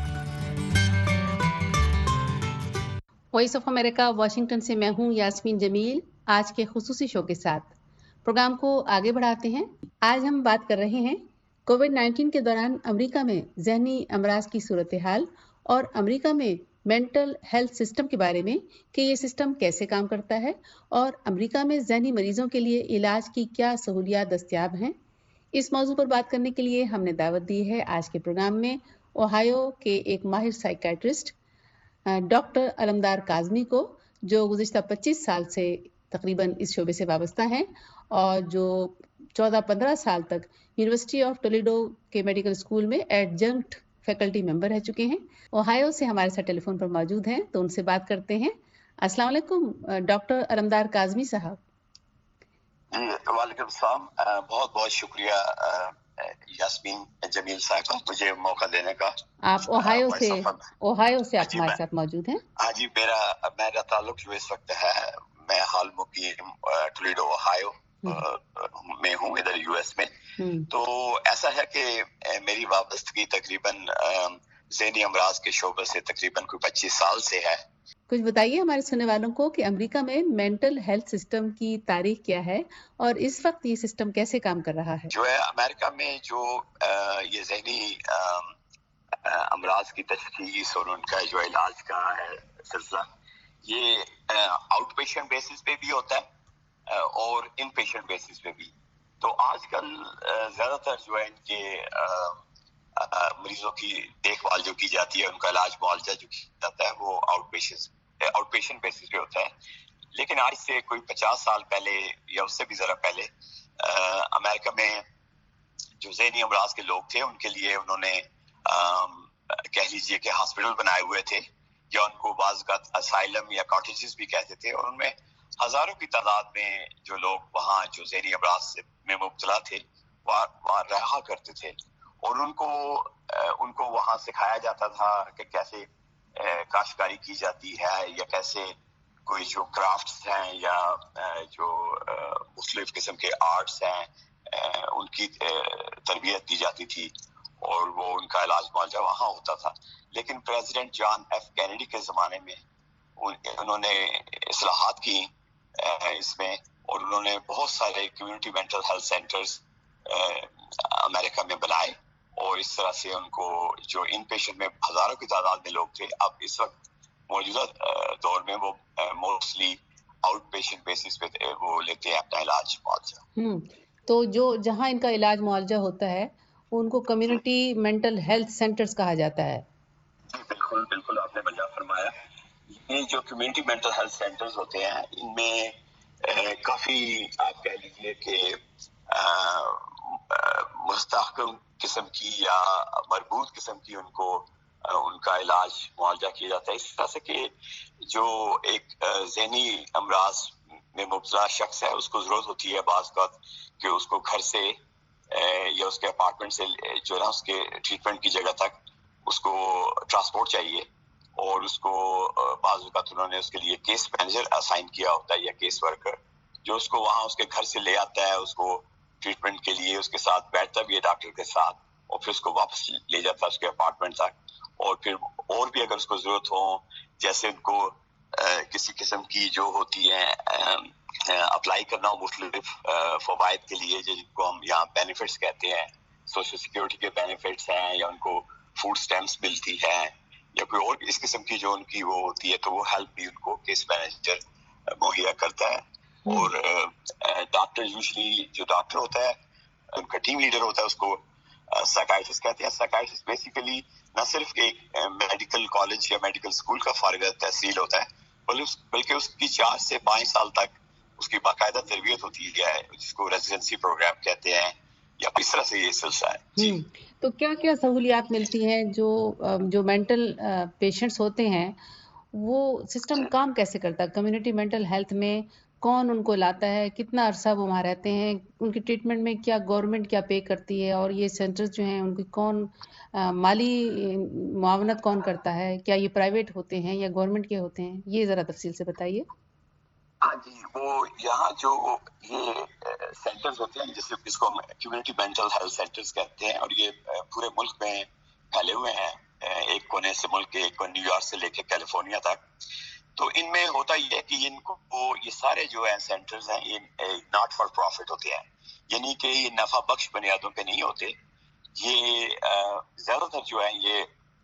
وائس آف امریکہ واشنگٹن سے میں ہوں یاسمین جمیل، آج کے خصوصی شو کے ساتھ. پروگرام کو آگے بڑھاتے ہیں. آج ہم بات کر رہے ہیں کووڈ نائنٹین کے دوران امریکہ میں ذہنی امراض کی صورتحال اور امریکہ میں مینٹل ہیلتھ سسٹم کے بارے میں کہ یہ سسٹم کیسے کام کرتا ہے اور امریکہ میں ذہنی مریضوں کے لیے علاج کی کیا سہولیات دستیاب ہیں. اس موضوع پر بات کرنے کے لیے ہم نے دعوت دی ہے آج کے پروگرام میں اوہایو کے ایک ماہر سائیکیٹرسٹ ڈاکٹر علمدار کاظمی کو، جو گزشتہ پچیس سال سے تقریباً اس شعبے سے وابستہ ہیں اور جو چودہ پندرہ سال تک یونیورسٹی آف ٹولیڈو کے میڈیکل اسکول میں ایڈجنکٹ فیکلٹی ممبر رہ چکے ہیں. اوہایو سے ہمارے ساتھ ٹیلی فون پر موجود ہیں، تو ان سے بات کرتے ہیں. السلام علیکم ڈاکٹر علمدار کاظمی صاحب. جی وعلیکم السلام. بہت بہت شکریہ یاسمین جمیل صاحبہ مجھے موقع دینے کا. آپ اوہایو سے اوہایو سے آپ ہمارے ساتھ موجود ہیں. ہاں جی، میرا میرا تعلق جو اس وقت ہے، میں حال مقیم ٹولیڈو اوہایو میں ہوں، ادھر یو ایس میں. تو ایسا ہے کہ میری وابستگی تقریباً ذہنی امراض کے شعبے سے تقریباً کوئی پچیس سال سے ہے. کچھ بتائیے ہمارے سننے والوں کو کہ امریکہ میں مینٹل ہیلتھ سسٹم کی تاریخ کیا ہے اور اس وقت یہ سسٹم کیسے کام کر رہا ہے. جو ہے امریکہ میں جو یہ ذہنی امراض کی تشخیص اور ان کا جو علاج کا ہے سلسلہ، یہ آؤٹ پیشنٹ بیسس پہ بھی ہوتا ہے اور ان پیشنٹ بیسس پہ بھی. تو آج کل زیادہ تر جو ہے ان کے مریضوں کی دیکھ بھال جو کی جاتی ہے، ان کا علاج معالجہ جو کیا جاتا ہے وہ outpatient outpatient basis پہ ہوتا ہے. لیکن آج سے کوئی پچاس سال پہلے یا اس سے بھی ذرا پہلے امریکہ میں جو ذہنی امراض کے لوگ تھے ان کے لیے انہوں نے کہہ لیجیے کہ ہاسپٹل بنائے ہوئے تھے، یا ان کو بعض اوقات اسائلم یا کاٹیجز بھی کہتے تھے، اور ان میں ہزاروں کی تعداد میں جو لوگ وہاں جو ذہنی امراض میں مبتلا تھے وہاں رہا کرتے تھے، اور ان کو ان کو وہاں سکھایا جاتا تھا کہ کیسے کاشتکاری کی جاتی ہے، یا کیسے کوئی جو کرافٹس ہیں یا جو مختلف قسم کے آرٹس ہیں ان کی تربیت دی جاتی تھی، اور وہ ان کا علاج معالجہ وہاں ہوتا تھا۔ لیکن پریزیڈنٹ جان ایف کینیڈی کے زمانے میں انہوں نے اصلاحات کی اس میں، اور انہوں نے بہت سارے کمیونٹی مینٹل ہیلتھ سینٹرز امریکہ میں بنائے، اور اس طرح سے ان کو جو ان پیشنٹ میں ہزاروں کی تعداد میں لوگ تھے، اب اس وقت موجودہ دور میں وہ موسٹلی آؤٹ پیشنٹ بیسس پہ وہ لیتے ہیں اپنا علاج معالجہ۔ تو جو جہاں ان کا علاج معالجہ ہوتا ہے ان کو کمیونٹی مینٹل ہیلتھ سینٹرز کہا جاتا ہے۔ جی بالکل بالکل، آپ نے بڑھیا فرمایا۔ یہ جو کمیونٹی مینٹل ہیلتھ سینٹرز ہوتے ہیں ان میں کافی آپ کہہ لیجیے کہ مستحکم قسم کی یا مربوط قسم کی ان کو ان کا علاج معالجہ کیا جاتا ہے، اس طرح سے کہ جو ایک ذہنی امراض میں مبتلا شخص ہے اس کو ضرورت ہوتی ہے بعض اوقات کہ اس کو گھر سے یا اس کے اپارٹمنٹ سے جو ہے نا اس کے ٹریٹمنٹ کی جگہ تک اس کو ٹرانسپورٹ چاہیے، اور اس کو بعض اوقات انہوں نے اس کے لیے کیس مینیجر اسائن کیا ہوتا ہے یا کیس ورکر جو اس کو وہاں اس کے گھر سے لے آتا ہے، اس کو ٹریٹمنٹ کے لیے اس کے ساتھ بیٹھتا بھی ہے ڈاکٹر کے ساتھ، اور پھر اس کو واپس لے جاتا ہے اس کے اپارٹمنٹ تک، اور پھر اور بھی اگر اس کو ضرورت ہو جیسے ان کو کسی قسم کی جو ہوتی ہے اپلائی کرنا ہو مختلف فوائد کے لیے جن کو ہم یہاں بینیفٹس کہتے ہیں، سوشل سیکورٹی کے بینیفٹس ہیں، یا ان کو فوڈ سٹیمپس ملتی ہے، یا کوئی اور اس قسم کی جو ان کی وہ ہوتی ہے، تو وہ ہیلپ بھی ان کو کیس مینیجر مہیا کرتا ہے۔ اور ڈاکٹر یوزلی جو ڈاکٹر ہوتا ہے ان کا ٹیم لیڈر ہوتا ہے اس کو سائیکائٹرسٹ کہتے ہیں۔ سائیکائٹرسٹ بیسیکلی نہ صرف ایک میڈیکل کالج یا میڈیکل اسکول کا فارغ تحصیل ہوتا ہے بلکہ اس کی چار سے پانچ سال تک اس کی باقاعدہ تربیت ہوتی ہے جس کو ریزیڈنسی پروگرام کہتے ہیں، یا اس طرح سے یہ سلسلہ ہے۔ جی تو کیا کیا سہولیات ملتی ہیں جو جو مینٹل پیشنٹس ہوتے ہیں وہ سسٹم کام کیسے کرتا ہے؟ کمیونٹی مینٹل ہیلتھ میں کون ان کو لاتا ہے، کتنا عرصہ وہ وہاں رہتے ہیں، ان کی ٹریٹمنٹ میں کیا گورنمنٹ کیا پے کرتی ہے، اور یہ سینٹرز جو ہیں ان کی کون مالی معاونت کون کرتا ہے، کیا یہ پرائیویٹ ہوتے ہیں یا گورنمنٹ کے ہوتے ہیں، یہ ذرا تفصیل سے بتائیے۔ ہاں جی، وہ یہاں جو یہ سینٹرز ہوتے ہیں جس جس کو ہم کمیونٹی مینٹل ہیلتھ سینٹرز کہتے ہیں، اور یہ پورے ملک میں پھیلے ہوئے ہیں، ایک کونے سے ملک کے ایک نیو یارک سے لے کے کیلیفورنیا تک۔ تو ان میں ہوتا یہ ہے کہ ان کو یہ سارے جو ہیں سینٹرز ہیں یہ ناٹ فار پروفٹ ہوتے ہیں، یعنی کہ یہ نفع بخش بنیادوں پہ نہیں ہوتے، یہ زیادہ تر جو ہیں یہ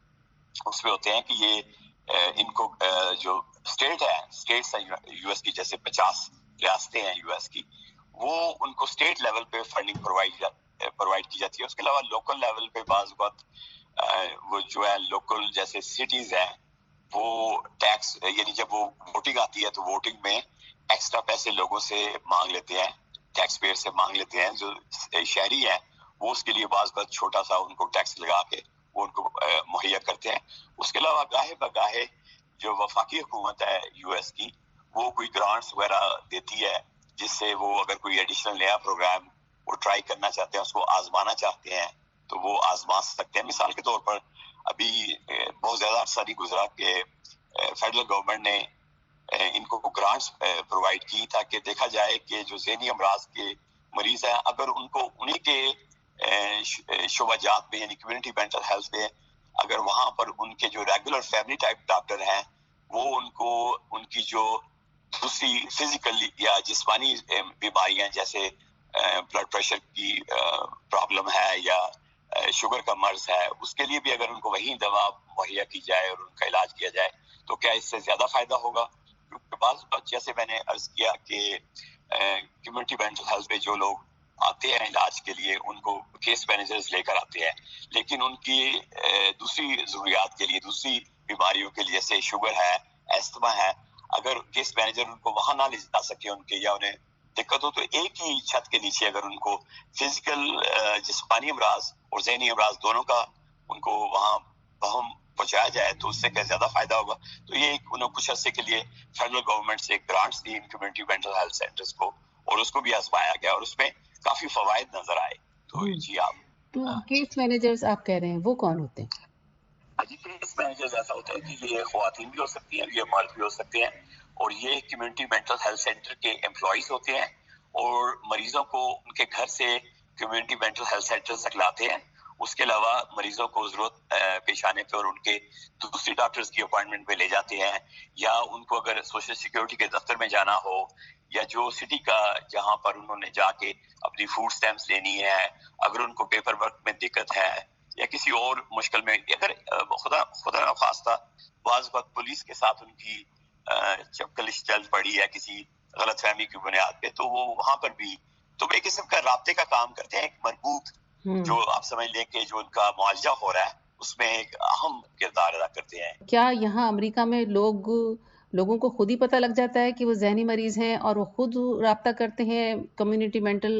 اس میں ہوتے ہیں کہ یہ ان کو جو اسٹیٹ ہے اسٹیٹس ہیں یو ایس کی، جیسے پچاس ریاستیں ہیں یو ایس کی، وہ ان کو اسٹیٹ لیول پہ فنڈنگ پرووائڈ پرووائڈ کی جاتی ہے۔ اس کے علاوہ لوکل لیول پہ بعض اوقات وہ جو ہے لوکل جیسے سٹیز ہیں وہ ٹیکس، یعنی جب وہ ووٹنگ آتی ہے تو ووٹنگ میں ایکسٹرا پیسے لوگوں سے مانگ لیتے ہیں، ٹیکس پیئر سے مانگ لیتے ہیں، جو شہری ہیں وہ اس کے لیے بعض اوقات چھوٹا سا ان کو ٹیکس لگا کے وہ ان کو مہیا کرتے ہیں۔ اس کے علاوہ گاہے بگاہے جو وفاقی حکومت ہے یو ایس کی وہ کوئی گرانٹس وغیرہ دیتی ہے جس سے وہ اگر کوئی ایڈیشنل نیا پروگرام وہ ٹرائی کرنا چاہتے ہیں، اس کو آزمانا چاہتے ہیں تو وہ آزما سکتے ہیں۔ مثال کے طور پر ابھی بہت زیادہ عرصہ نہیں گزرا کہ فیڈرل گورنمنٹ نے ان کو گرانٹس پرووائڈ کی تاکہ دیکھا جائے کہ جو ذہنی امراض کے مریض ہیں اگر ان کو انہی کے شعبہ جات میں یعنی کمیونٹی مینٹل ہیلتھ میں اگر وہاں پر ان کے جو ریگولر فیملی ٹائپ ڈاکٹر ہیں وہ ان کو ان کی جو دوسری فزیکل یا جسمانی بیماریاں جیسے بلڈ پریشر کی پرابلم ہے یا شوگر کا مرض ہے اس کے لیے بھی اگر ان کو وہی دوا مہیا کی جائے اور ان کا علاج کیا جائے تو کیا اس سے زیادہ فائدہ ہوگا؟ کیونکہ بعض جیسے میں نے عرض کیا کہ کمیونٹی مینٹل ہیلتھ پہ جو لوگ آتے ہیں علاج کے لیے ان کو کیس مینیجرز لے کر آتے ہیں، لیکن ان کی دوسری ضروریات کے لیے دوسری بیماریوں کے لیے جیسے شوگر ہے، ایستھما ہے، اگر کیس مینیجر ان کو وہاں نہ لے جا سکے ان کے یا انہیں دقت ہو تو ایک ہی چھت کے نیچے اگر ان کو فزیکل جسمانی امراض اور ذہنی امراض دونوں کا ان کو وہاں بہم پہنچایا جائے تو اس سے کیا زیادہ فائدہ ہوگا. تو یہ انہوں کچھ عرصے کے لیے فیڈرل گورنمنٹ سے گرانٹس دی کمیونٹی مینٹل ہیلتھ سینٹرز کو اور اس کو بھی آزمایا گیا اور اس میں کافی فوائد نظر آئے. تو جی آپ تو کیس مینیجرز آپ کہہ رہے ہیں وہ کون ہوتے ہیں؟ جی کیس مینیجرز ایسا ہوتا ہے کہ یہ خواتین بھی ہو سکتی ہیں یہ مرد بھی ہو سکتے ہیں اور یہ کمیونٹی مینٹل ہیلتھ سینٹر کے امپلائیز ہوتے ہیں اور مریضوں کو ان کے گھر سے کمیونٹی مینٹل ہیلتھ سینٹر تک لاتے ہیں. اس کے علاوہ مریضوں کو ضرورت پیش آنے پہ اور ان کے دوسری ڈاکٹرز کی اپوائنٹمنٹ پہ لے جاتے ہیں یا ان کو اگر سوشل سیکیورٹی کے دفتر میں جانا ہو یا جو سٹی کا جہاں پر انہوں نے جا کے اپنی فوڈ سٹیمپس لینی ہے اگر ان کو پیپر ورک میں دقت ہے یا کسی اور مشکل میں اگر خدا خدا نخواستہ بعض وقت پولیس کے ساتھ ان کی چپکلش چل پڑی ہے کسی غلط فہمی کی بنیاد پہ تو وہ وہاں پر بھی تو ایک قسم کا رابطے کا کام کرتے ہیں. ایک مربوط جو آپ سمجھ لیں کہ جو ان کا معالجہ ہو رہا ہے اس میں ایک اہم کردار ادا کرتے ہیں. کیا یہاں امریکہ میں لوگ لوگوں کو خود ہی پتہ لگ جاتا ہے کہ وہ ذہنی مریض ہیں اور وہ خود رابطہ کرتے ہیں کمیونٹی مینٹل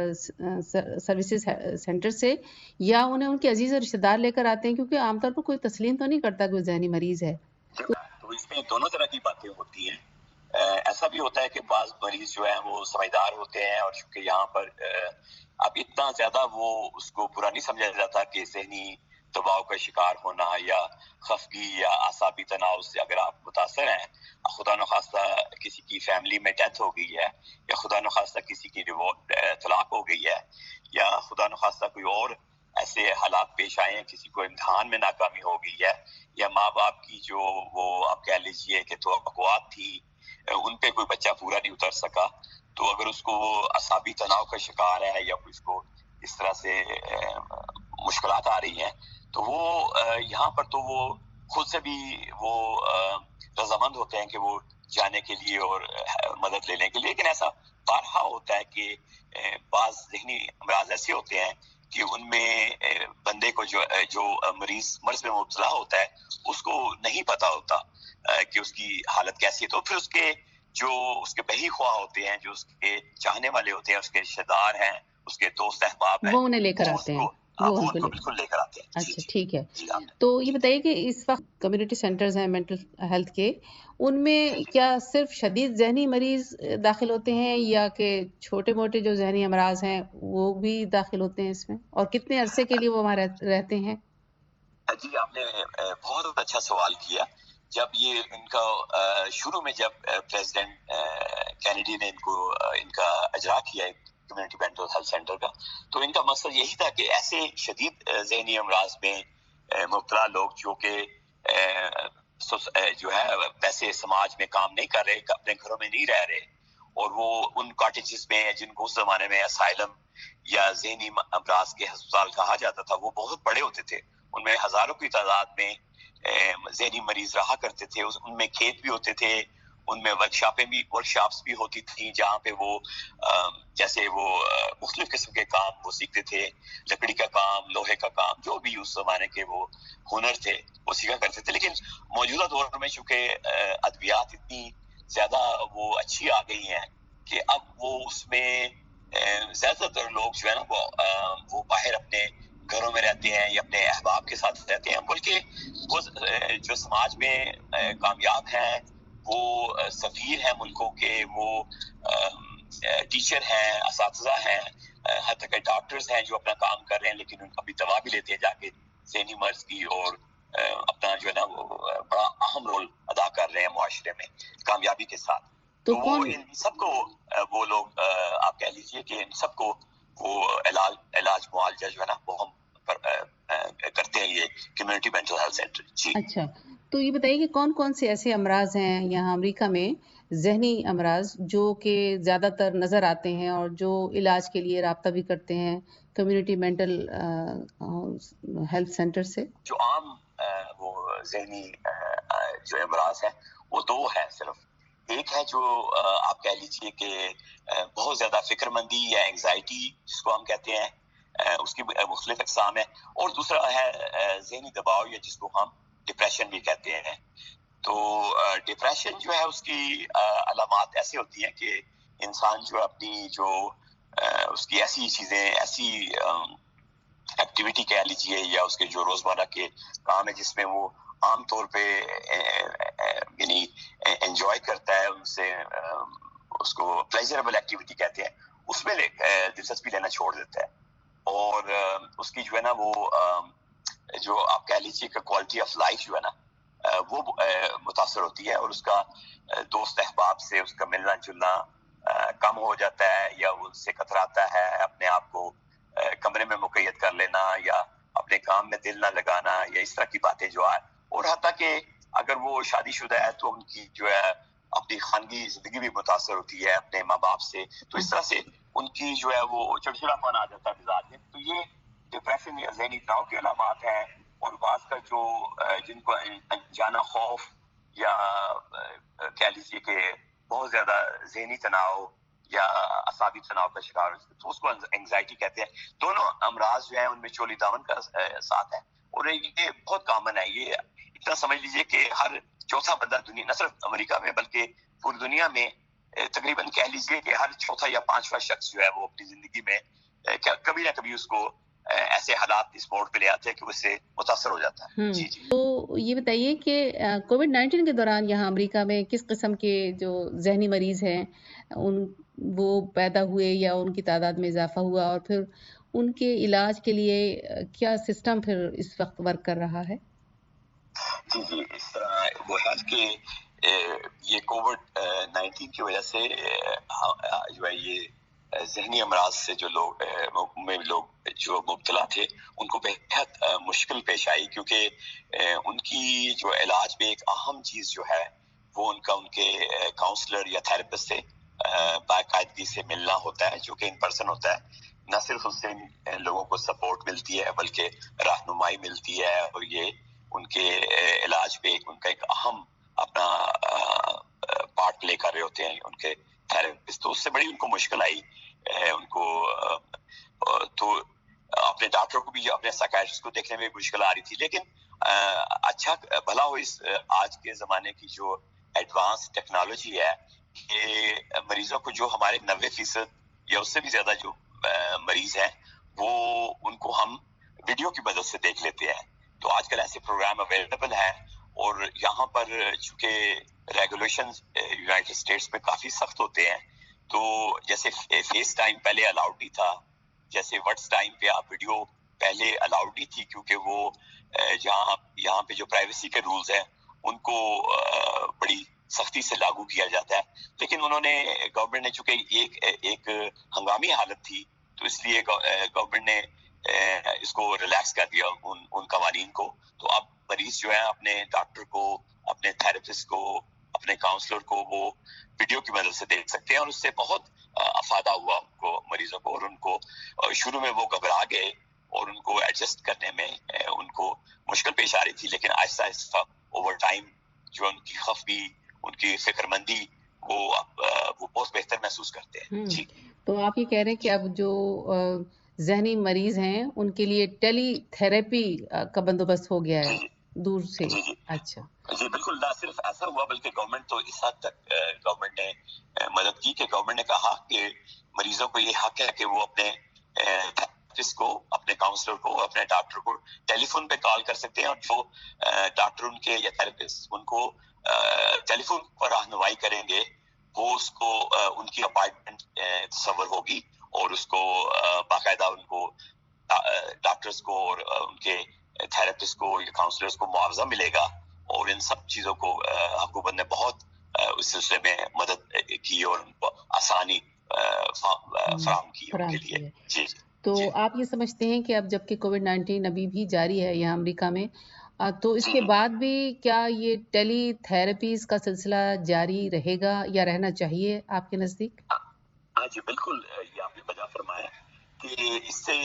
سروسز سینٹر سے یا انہیں ان کے عزیز اور رشتہ دار لے کر آتے ہیں کیونکہ عام طور پر کوئی تسلیم تو نہیں کرتا کہ وہ ذہنی مریض ہے؟ تو اس میں دونوں طرح کی باتیں ہوتی ہیں. ایسا بھی ہوتا ہے کہ بعض مریض جو ہیں وہ سمجھدار ہوتے ہیں اور چونکہ یہاں پر اب اتنا زیادہ وہ اس کو برا نہیں سمجھا جاتا کہ ذہنی دباؤ کا شکار ہونا یا خفگی یا اعصابی تناؤ سے اگر آپ متاثر ہیں خدا نخواستہ کسی کی فیملی میں ڈیتھ ہو گئی ہے یا خدا نخواستہ کسی کی طلاق ہو گئی ہے یا خدا نخواستہ کوئی اور ایسے حالات پیش آئے ہیں کسی کو امتحان میں ناکامی ہو گئی ہے یا ماں باپ کی جو وہ آپ کہہ لیجیے کہ توقعات تھی ان پہ کوئی بچہ پورا نہیں اتر سکا تو اگر اس کو اعصابی تناؤ کا شکار ہے یا اس کو اس طرح سے مشکلات آ رہی ہیں تو وہ یہاں پر تو وہ خود سے بھی وہ رضامند ہوتے ہیں کہ وہ جانے کے لیے اور مدد لینے کے لیے. لیکن ایسا بارہا ہوتا ہے کہ بعض ذہنی امراض ایسے ہوتے ہیں کہ ان میں بندے کو جو جو مریض مرض میں مبتلا ہوتا ہے اس کو نہیں پتا ہوتا کہ اس کی حالت کیسی ہے تو پھر اس کے جو اس کے بہی خواہ ہوتے ہیں جو اس کے چاہنے والے ہوتے ہیں اس کے رشتہ دار ہیں اس کے دوست احباب ہیں وہ انہیں لے کر آتے ہیں وہ ان کو بالکل لے کر آتے ہیں. اچھا ٹھیک ہے. تو یہ بتائیے کہ اس وقت کمیونٹی سینٹرز ہیں مینٹل ہیلتھ کے ان میں کیا صرف شدید ذہنی مریض داخل ہوتے ہیں یا کہ چھوٹے موٹے جو ذہنی امراض ہیں وہ بھی داخل ہوتے ہیں اس میں اور کتنے عرصے کے لیے وہ وہاں رہتے ہیں؟ جی آپ نے بہت اچھا سوال کیا. جب یہ ان کا شروع میں جب پریزیڈنٹ کینیڈی نے ان کو ان کا اجرا کیا کمیونٹی مینٹل ہیلتھ سینٹر کا تو ان کا مقصد یہی تھا کہ ایسے شدید ذہنی امراض میں مبتلا لوگ جو کہ جو ہے ویسے سماج میں کام نہیں کر رہے اپنے گھروں میں نہیں رہ رہے اور وہ ان کاٹیجز میں جن کو اس زمانے میں اسائلم یا ذہنی امراض کے ہسپتال کہا جاتا تھا وہ بہت بڑے ہوتے تھے ان میں ہزاروں کی تعداد میں ذہنی مریض رہا کرتے تھے. ان میں کھیت بھی ہوتے تھے ان میں ورک شاپیں بھی ورک شاپس بھی ہوتی تھیں جہاں پہ وہ جیسے وہ مختلف قسم کے کام وہ سیکھتے تھے لکڑی کا کام لوہے کا کام جو بھی اس زمانے کے وہ ہنر تھے وہ سیکھا کرتے تھے. لیکن موجودہ دور میں چونکہ ادویات اتنی زیادہ وہ اچھی آ گئی ہیں کہ اب وہ اس میں زیادہ تر لوگ جو ہے نا وہ وہ باہر اپنے گھروں میں رہتے ہیں یا اپنے احباب کے ساتھ رہتے ہیں بلکہ وہ جو سماج میں کامیاب ہیں وہ سفیر ہیں ملکوں کے وہ ٹیچر ہیں اساتذہ ہیں حتی کہ ڈاکٹرز ہیں جو اپنا کام کر رہے ہیں لیکن ان ابھی دوا بھی لیتے ہیں جا کے ذہنی مرض کی اور اپنا جو ہے نا وہ بڑا اہم رول ادا کر رہے ہیں معاشرے میں کامیابی کے ساتھ. تو وہ ان سب کو وہ لوگ آپ کہہ لیجئے کہ ان سب کو وہ علاج علاج معالجہ جو ہے نا وہ ہم کرتے ہیں یہ کمیونٹی مینٹل ہیلتھ سینٹر. جی اچھا تو یہ بتائیے کہ کون کون سے ایسے امراض ہیں یہاں امریکہ میں ذہنی امراض جو کہ زیادہ تر نظر آتے ہیں اور جو علاج کے لیے رابطہ بھی کرتے ہیں کمیونٹی مینٹل ہیلتھ سینٹر سے؟ جو عام وہ ذہنی جو امراض ہیں وہ دو ہیں صرف. ایک ہے جو آپ کہہ لیجئے کہ بہت زیادہ فکر مندی یا انگزائٹی جس کو ہم کہتے ہیں اس کی مختلف اقسام ہیں اور دوسرا ہے ذہنی دباؤ یا جس کو ہم ڈپریشن بھی کہتے ہیں. تو ڈپریشن جو ہے اس کی علامات ایسے ہوتی ہیں کہ انسان جو اپنی جو اس کی ایسی چیزیں ایسی ایکٹیویٹی کہہ لیجیے یا اس کے جو روزمرہ کے کام ہے جس میں وہ عام طور پہ یعنی انجوائے کرتا ہے ان سے اس کو پلیجربل ایکٹیویٹی کہتے ہیں اس میں دلچسپی لینا چھوڑ دیتا ہے اور اس کی جو ہے نا وہ جو آپ کہہ لیجیے کہ کوالٹی آف لائف جو ہے نا وہ متاثر ہوتی ہے اور اس کا دوست احباب سے اس کا ملنا جلنا کم ہو جاتا ہے یا ان سے کتراتا ہے اپنے آپ کو کمرے میں مقید کر لینا یا اپنے کام میں دل نہ لگانا یا اس طرح کی باتیں جو آئے اور حتیٰ کہ اگر وہ شادی شدہ ہے تو ان کی جو ہے اپنی خانگی زندگی بھی متاثر ہوتی ہے اپنے ماں باپ سے تو اس طرح سے ان کی جو ہے وہ چڑچڑاپن آ جاتا ہے مزاج میں تو یہ ڈپریشن یا ذہنی تناؤ کے علامات ہیں اور بعض کا جو جن کو انجانا خوف یا کہہ لیجیے کہ بہت زیادہ ذہنی تناؤ یا اعصابی تناؤ کا شکار تو اس کو انگزائٹی کہتے ہیں دونوں امراض جو ہیں ان میں چولی دامن کا ساتھ ہے اور یہ بہت کامن ہے یہ اتنا سمجھ لیجیے کہ ہر چوتھا بندہ دنیا نہ صرف امریکہ میں بلکہ پوری دنیا میں تقریباً کہہ لیجیے کہ ہر چوتھا یا پانچواں شخص جو ہے وہ اپنی زندگی میں کبھی نہ کبھی اس کو ایسے حالات اس موڑ پہ لے آتے ہیں کہ اس سے متاثر ہو جاتا ہے. جی جی تو یہ بتائیے کہ کووڈ نائنٹین کے دوران یہاں امریکہ میں کس قسم کے جو ذہنی مریض ہیں ان وہ پیدا ہوئے یا ان کی تعداد میں اضافہ ہوا اور پھر ان کے علاج کے لیے کیا سسٹم پھر اس وقت ورک کر رہا ہے؟ جی جی اس طرح وہ ہے کہ یہ کووڈ نائنٹین کی وجہ سے جو ہے یہ ذہنی امراض سے جو لوگ میں لوگ جو مبتلا تھے ان کو بہت مشکل پیش آئی کیونکہ ان کی جو علاج میں ایک اہم چیز جو ہے وہ ان کا ان کے کاؤنسلر یا تھراپسٹ سے باقاعدگی سے ملنا ہوتا ہے جو کہ ان پرسن ہوتا ہے. نہ صرف اس سے لوگوں کو سپورٹ ملتی ہے بلکہ رہنمائی ملتی ہے اور یہ ان کے علاج پہ ان کا ایک اہم اپنا پارٹ پلے کر رہے ہوتے ہیں ان کے تھراپسٹ. تو اس سے بڑی ان کو مشکل آئی ان کو تو اپنے ڈاکٹر کو بھی اپنے سائیکیٹرسٹ کو دیکھنے میں مشکل آ رہی تھی لیکن اچھا بھلا ہو اس آج کے زمانے کی جو ایڈوانس ٹیکنالوجی ہے کہ مریضوں کو جو ہمارے نوے فیصد یا اس سے بھی زیادہ جو مریض ہیں وہ ان کو ہم ویڈیو کی مدد سے دیکھ لیتے ہیں. تو آج کل ایسے پروگرام اویلیبل ہیں اور یہاں پر چونکہ ریگولیشن یونائٹڈ اسٹیٹس میں کافی سخت ہوتے ہیں تو جیسے فیس ٹائم پہلے الاؤڈ نہیں تھا جیسے واٹس ٹائم پہ آپ ویڈیو پہلے الاؤڈ نہیں تھی کیونکہ وہ جہاں یہاں پہ جو پرائیویسی کے رولز ہیں ان کو بڑی سختی سے لاگو کیا جاتا ہے لیکن انہوں نے گورنمنٹ نے چونکہ ایک ایک ہنگامی حالت تھی تو اس لیے گورنمنٹ نے اس کو ریلیکس کر دیا ان ان قوانین کو. تو اب مریض جو ہے اپنے ڈاکٹر کو اپنے تھراپسٹ کو اپنے کاؤنسلر کو وہ ویڈیو کی مدد سے دیکھ سکتے ہیں اور اس سے بہت افادہ ہوا ان کو مریضوں کو اور ان کو شروع میں وہ گھبرا گئے اور ان کو ایڈجسٹ کرنے میں ان کو مشکل پیش آ رہی تھی لیکن آہستہ آہستہ اوور ٹائم جو ان کی خفگی ان کی فکر مندی وہ وہ بہت بہتر محسوس کرتے ہیں. جی تو آپ یہ کہہ رہے ہیں کہ اب جو ذہنی مریض ہیں ان کے لیے ٹیلی تھراپی کا بندوبست ہو گیا ہے دور سے. جی جی اچھا جی بالکل نہ صرف ایسا ہوا بلکہ گورنمنٹ تو اس حد تک گورنمنٹ نے مدد کی کہ گورنمنٹ نے کہا کہ مریضوں کو یہ حق ہے کہ وہ اپنے تھراپسٹ کو اپنے کاؤنسلر کو اپنے ڈاکٹر کو ٹیلی فون پہ کال کر سکتے ہیں اور جو ڈاکٹر ان کے یا تھراپسٹ ان کو ٹیلی فون پر رہنمائی کریں گے وہ اس کو ان کی اپائنٹمنٹ تصور ہوگی اور اس کو باقاعدہ ان کو ڈاکٹرز کو اور ان کے تھراپسٹ کو یا کاؤنسلرز کو معاوضہ ملے گا اور ان سب چیزوں کو حکومت نے بہت اس سلسلے میں مدد کی اور ان کو آسانی فراہم کی ان کے لیے. جی تو آپ یہ سمجھتے ہیں کہ اب جبکہ کووڈ نائنٹین ابھی بھی جاری ہے یہاں امریکہ میں تو اس کے بعد بھی کیا یہ ٹیلی تھراپیز کا سلسلہ جاری رہے گا یا رہنا چاہیے آپ کے نزدیک؟ ہاں جی بالکل یہ آپ نے بجا فرمایا کہ اس سے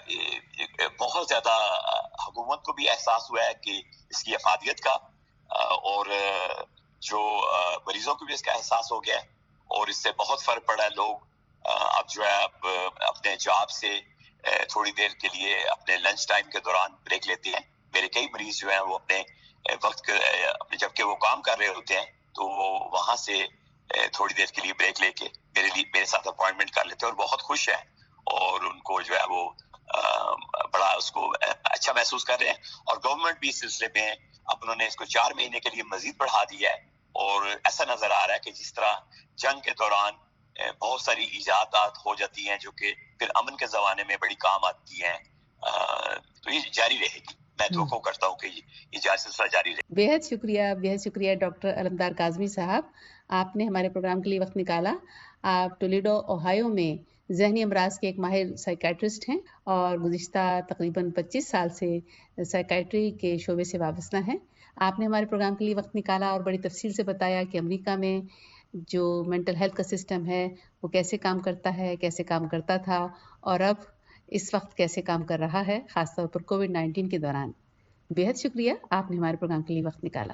بہت زیادہ حکومت کو بھی احساس ہوا ہے کہ اس کی افادیت کا اور جو مریضوں کو بھی اس کا احساس ہو گیا ہے اور اس سے بہت فرق پڑا ہے. لوگ اب جو ہے اب اپنے جاب سے تھوڑی دیر کے لیے اپنے لنچ ٹائم کے دوران بریک لیتے ہیں. میرے کئی مریض جو ہیں وہ اپنے وقت جبکہ وہ کام کر رہے ہوتے ہیں تو وہ وہاں سے تھوڑی دیر کے لیے بریک لے کے میرے لیے میرے ساتھ اپوائنٹمنٹ کر لیتے ہیں اور بہت خوش ہیں اور ان کو جو ہے وہ بڑا اس کو اچھا محسوس کر رہے ہیں. اور گورنمنٹ بھی اس سلسلے میں اب انہوں نے اس کو چار مہینے کے لیے مزید بڑھا دیا ہے اور ایسا نظر آ رہا ہے کہ جس طرح جنگ کے دوران بہت ساری ایجادات ہو جاتی ہیں جو کہ پھر امن کے زمانے میں بڑی کام آتی ہیں تو یہ جاری رہے گی. میں توقع کرتا ہوں کہ یہ جاری سلسلہ جاری رہے. بےحد شکریہ بےحد شکریہ ڈاکٹر علمدار کاظمی صاحب، آپ نے ہمارے پروگرام کے لیے وقت نکالا. آپ ٹولیڈو اوہایو میں ذہنی امراض کے ایک ماہر سائیکیٹرسٹ ہیں اور گزشتہ تقریباً پچیس سال سے سائیکیٹری کے شعبے سے وابستہ ہیں. آپ نے ہمارے پروگرام کے لیے وقت نکالا اور بڑی تفصیل سے بتایا کہ امریکہ میں جو مینٹل ہیلتھ کا سسٹم ہے وہ کیسے کام کرتا ہے، کیسے کام کرتا تھا اور اب اس وقت کیسے کام کر رہا ہے، خاص طور پر کووڈ نائنٹین کے دوران. بےحد شکریہ، آپ نے ہمارے پروگرام کے لیے وقت نکالا.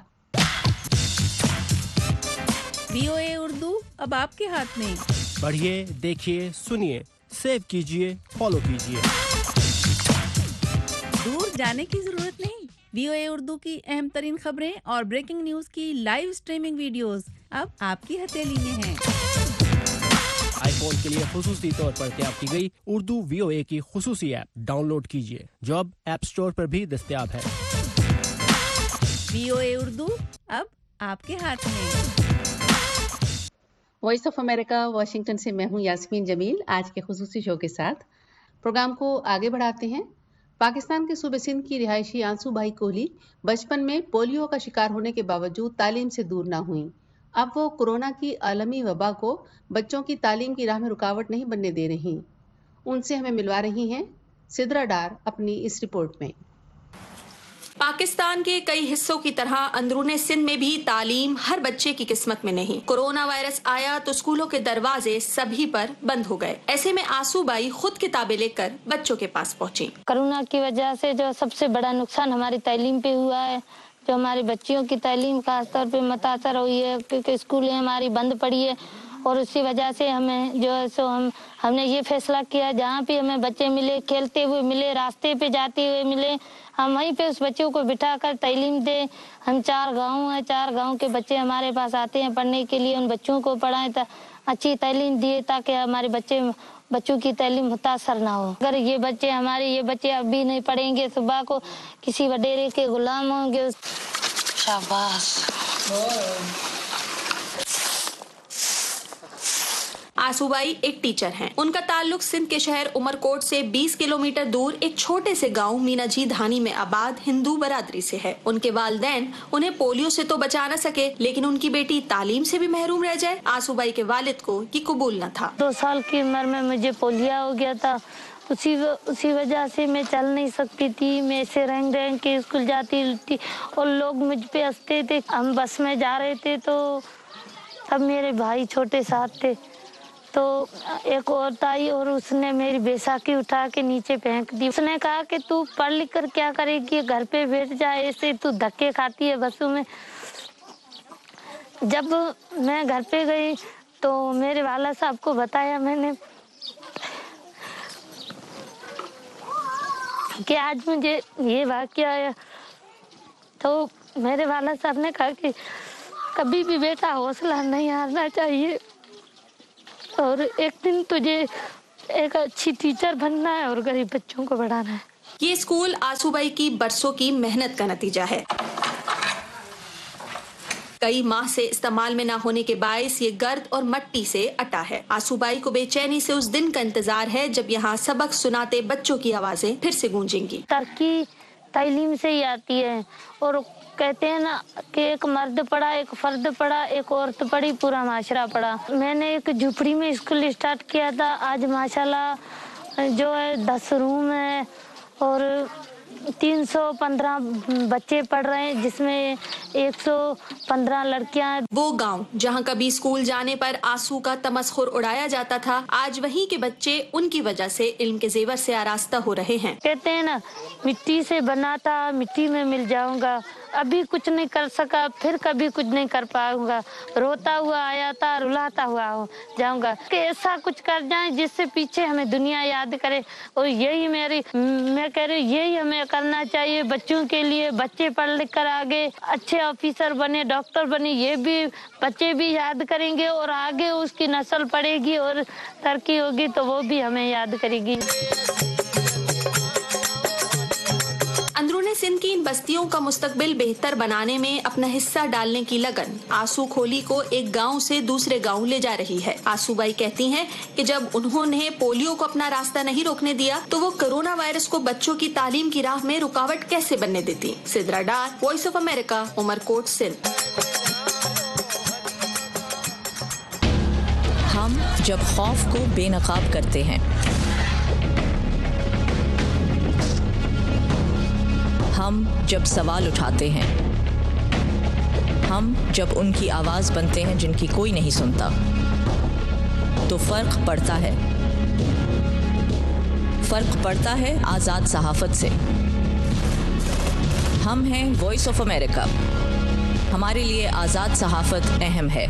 وی او اے اردو اب آپ کے ہاتھ میں. پڑھیے، دیکھیے، سنیے، سیو کیجیے، فالو کیجیے. دور جانے کی ضرورت نہیں. وی او اے اردو کی اہم ترین خبریں اور بریکنگ نیوز کی لائیو سٹریمنگ ویڈیوز اب آپ کی ہتھیلی میں ہیں. آئی فون کے لیے خصوصی طور پر تیار کی گئی اردو وی او اے کی خصوصی ایپ ڈاؤن لوڈ کیجیے جو اب ایپ سٹور پر بھی دستیاب ہے. وی او اے اردو اب آپ کے ہاتھ میں. وائس آف امریکہ واشنگٹن سے میں ہوں یاسمین جمیل. آج کے خصوصی شو کے ساتھ پروگرام کو آگے بڑھاتے ہیں. پاکستان کے صوبے سندھ کی رہائشی آنسو بھائی کوہلی بچپن میں پولیو کا شکار ہونے کے باوجود تعلیم سے دور نہ ہوئیں. اب وہ کورونا کی عالمی وبا کو بچوں کی تعلیم کی راہ میں رکاوٹ نہیں بننے دے رہی. ان سے ہمیں ملوا رہی ہیں سدرا ڈار اپنی اس رپورٹ میں. پاکستان کے کئی حصوں کی طرح اندرون سندھ میں بھی تعلیم ہر بچے کی قسمت میں نہیں. کورونا وائرس آیا تو اسکولوں کے دروازے سبھی پر بند ہو گئے. ایسے میں آنسو بائی خود کتابیں لے کر بچوں کے پاس پہنچی. کورونا کی وجہ سے جو سب سے بڑا نقصان ہماری تعلیم پہ ہوا ہے، جو ہماری بچیوں کی تعلیم خاص طور پہ متاثر ہوئی ہے کیونکہ اسکولیں ہماری بند پڑی ہے اور اسی وجہ سے ہمیں جو ہے سو ہم ہم نے یہ فیصلہ کیا جہاں بھی ہمیں بچے ملے، کھیلتے ہوئے ملے، راستے پہ جاتے ہوئے ملے، ہم وہیں پہ اس بچوں کو بٹھا کر تعلیم دیں. ہم چار گاؤں ہیں، چار گاؤں کے بچے ہمارے پاس آتے ہیں پڑھنے کے لیے. ان بچوں کو پڑھائیں، اچھی تعلیم دیے تاکہ ہمارے بچے بچوں کی تعلیم متاثر نہ ہو. اگر یہ بچے ہمارے یہ بچے اب بھی نہیں پڑھیں گے، صبح کو کسی وڈیرے کے غلام ہوں گے. شاباش. آنسو بائی ایک ٹیچر ہیں. ان کا تعلق سندھ کے شہر عمر کوٹ سے بیس کلومیٹر دور ایک چھوٹے سے گاؤں مینا جی دھانی میں آباد ہندو برادری سے ہے. ان کے والدین انہیں پولیو سے تو بچا نہ سکے لیکن ان کی بیٹی تعلیم سے بھی محروم رہ جائے، آنسو بائی کے والد کو یہ قبول نہ تھا. دو سال کی عمر میں مجھے پولیو ہو گیا تھا. اسی اسی وجہ سے میں چل نہیں سکتی تھی. میں ایسے رنگ رنگ کے اسکول جاتی تھی اور لوگ مجھ پہ ہنستے تھے. ہم بس میں جا رہے تھے تو تب میرے بھائی چھوٹے ساتھ تھے تو ایک عورت آئی اور اس نے میری بیساکھی اٹھا کے نیچے پھینک دی. اس نے کہا کہ تو پڑھ لکھ کر کیا کرے گی، گھر پہ بیٹھ جائے، ایسے تو دھکے کھاتی ہے بسوں میں. جب میں گھر پہ گئی تو میرے والد صاحب کو بتایا میں نے کہ آج مجھے یہ واقعہ ہے تو میرے والد صاحب نے کہا کہ کبھی بھی بیٹا حوصلہ نہیں ہارنا چاہیے اور ایک دن تجھے ایک اچھی ٹیچر بننا ہے اور غریب بچوں کو پڑھانا ہے. یہ اسکول آنسو بائی کی برسوں کی محنت کا نتیجہ ہے. کئی ماہ سے استعمال میں نہ ہونے کے باعث یہ گرد اور مٹی سے اٹا ہے. آنسو بائی کو بے چینی سے اس دن کا انتظار ہے جب یہاں سبق سناتے بچوں کی آوازیں پھر سے گونجیں گی. ترقی تعلیم سے ہی آتی ہے اور کہتے ہیں نا کہ ایک مرد پڑھا، ایک فرد پڑھا، ایک عورت پڑھی، پورا معاشرہ پڑھا. میں نے ایک جھوپڑی میں اسکول اسٹارٹ کیا تھا. آج ماشاءاللہ جو ہے دس روم ہے اور تین سو پندرہ بچے پڑھ رہے ہیں جس میں ایک سو پندرہ لڑکیاں. وہ گاؤں جہاں کبھی اسکول جانے پر آنسو کا تمسخر اڑایا جاتا تھا، آج وہیں کے بچے ان کی وجہ سے علم کے زیور سے آراستہ ہو رہے ہیں. کہتے ہیں نا مٹی سے بنا تھا مٹی میں مل جاؤں گا. अभी कुछ नहीं कर सका, फिर कभी कुछ नहीं कर पाऊंगा। रोता हुआ आया था, रुलाता हुआ जाऊंगा कि ऐसा कुछ कर जाए जिससे पीछे हमें दुनिया याद करे। और यही मेरी मैं कह रही हूँ, यही हमें करना चाहिए बच्चों के लिए। बच्चे पढ़ लिख कर आगे अच्छे ऑफिसर बने, डॉक्टर बने, ये भी बच्चे भी याद करेंगे और आगे उसकी नस्ल पड़ेगी और तरक्की होगी तो वो भी हमें याद करेगी। अंदरूनी सिंध की इन बस्तियों का मुस्तकबिल बेहतर बनाने में अपना हिस्सा डालने की लगन आंसू खोली को एक गांव से दूसरे गांव ले जा रही है। आंसू बाई कहती हैं कि जब उन्होंने पोलियो को अपना रास्ता नहीं रोकने दिया तो वो कोरोना वायरस को बच्चों की तालीम की राह में रुकावट कैसे बनने देती। Sidra Dar, Voice of America, Umarkot, Sindh. हम जब खौफ को बेनकाब करते हैं, हम जब सवाल उठाते हैं, हम जब उनकी आवाज़ बनते हैं जिनकी कोई नहीं सुनता, तो फ़र्क पड़ता है। फ़र्क पड़ता है आज़ाद सहाफ़त से। हम हैं वॉइस ऑफ अमेरिका। हमारे लिए आज़ाद सहाफ़त अहम है।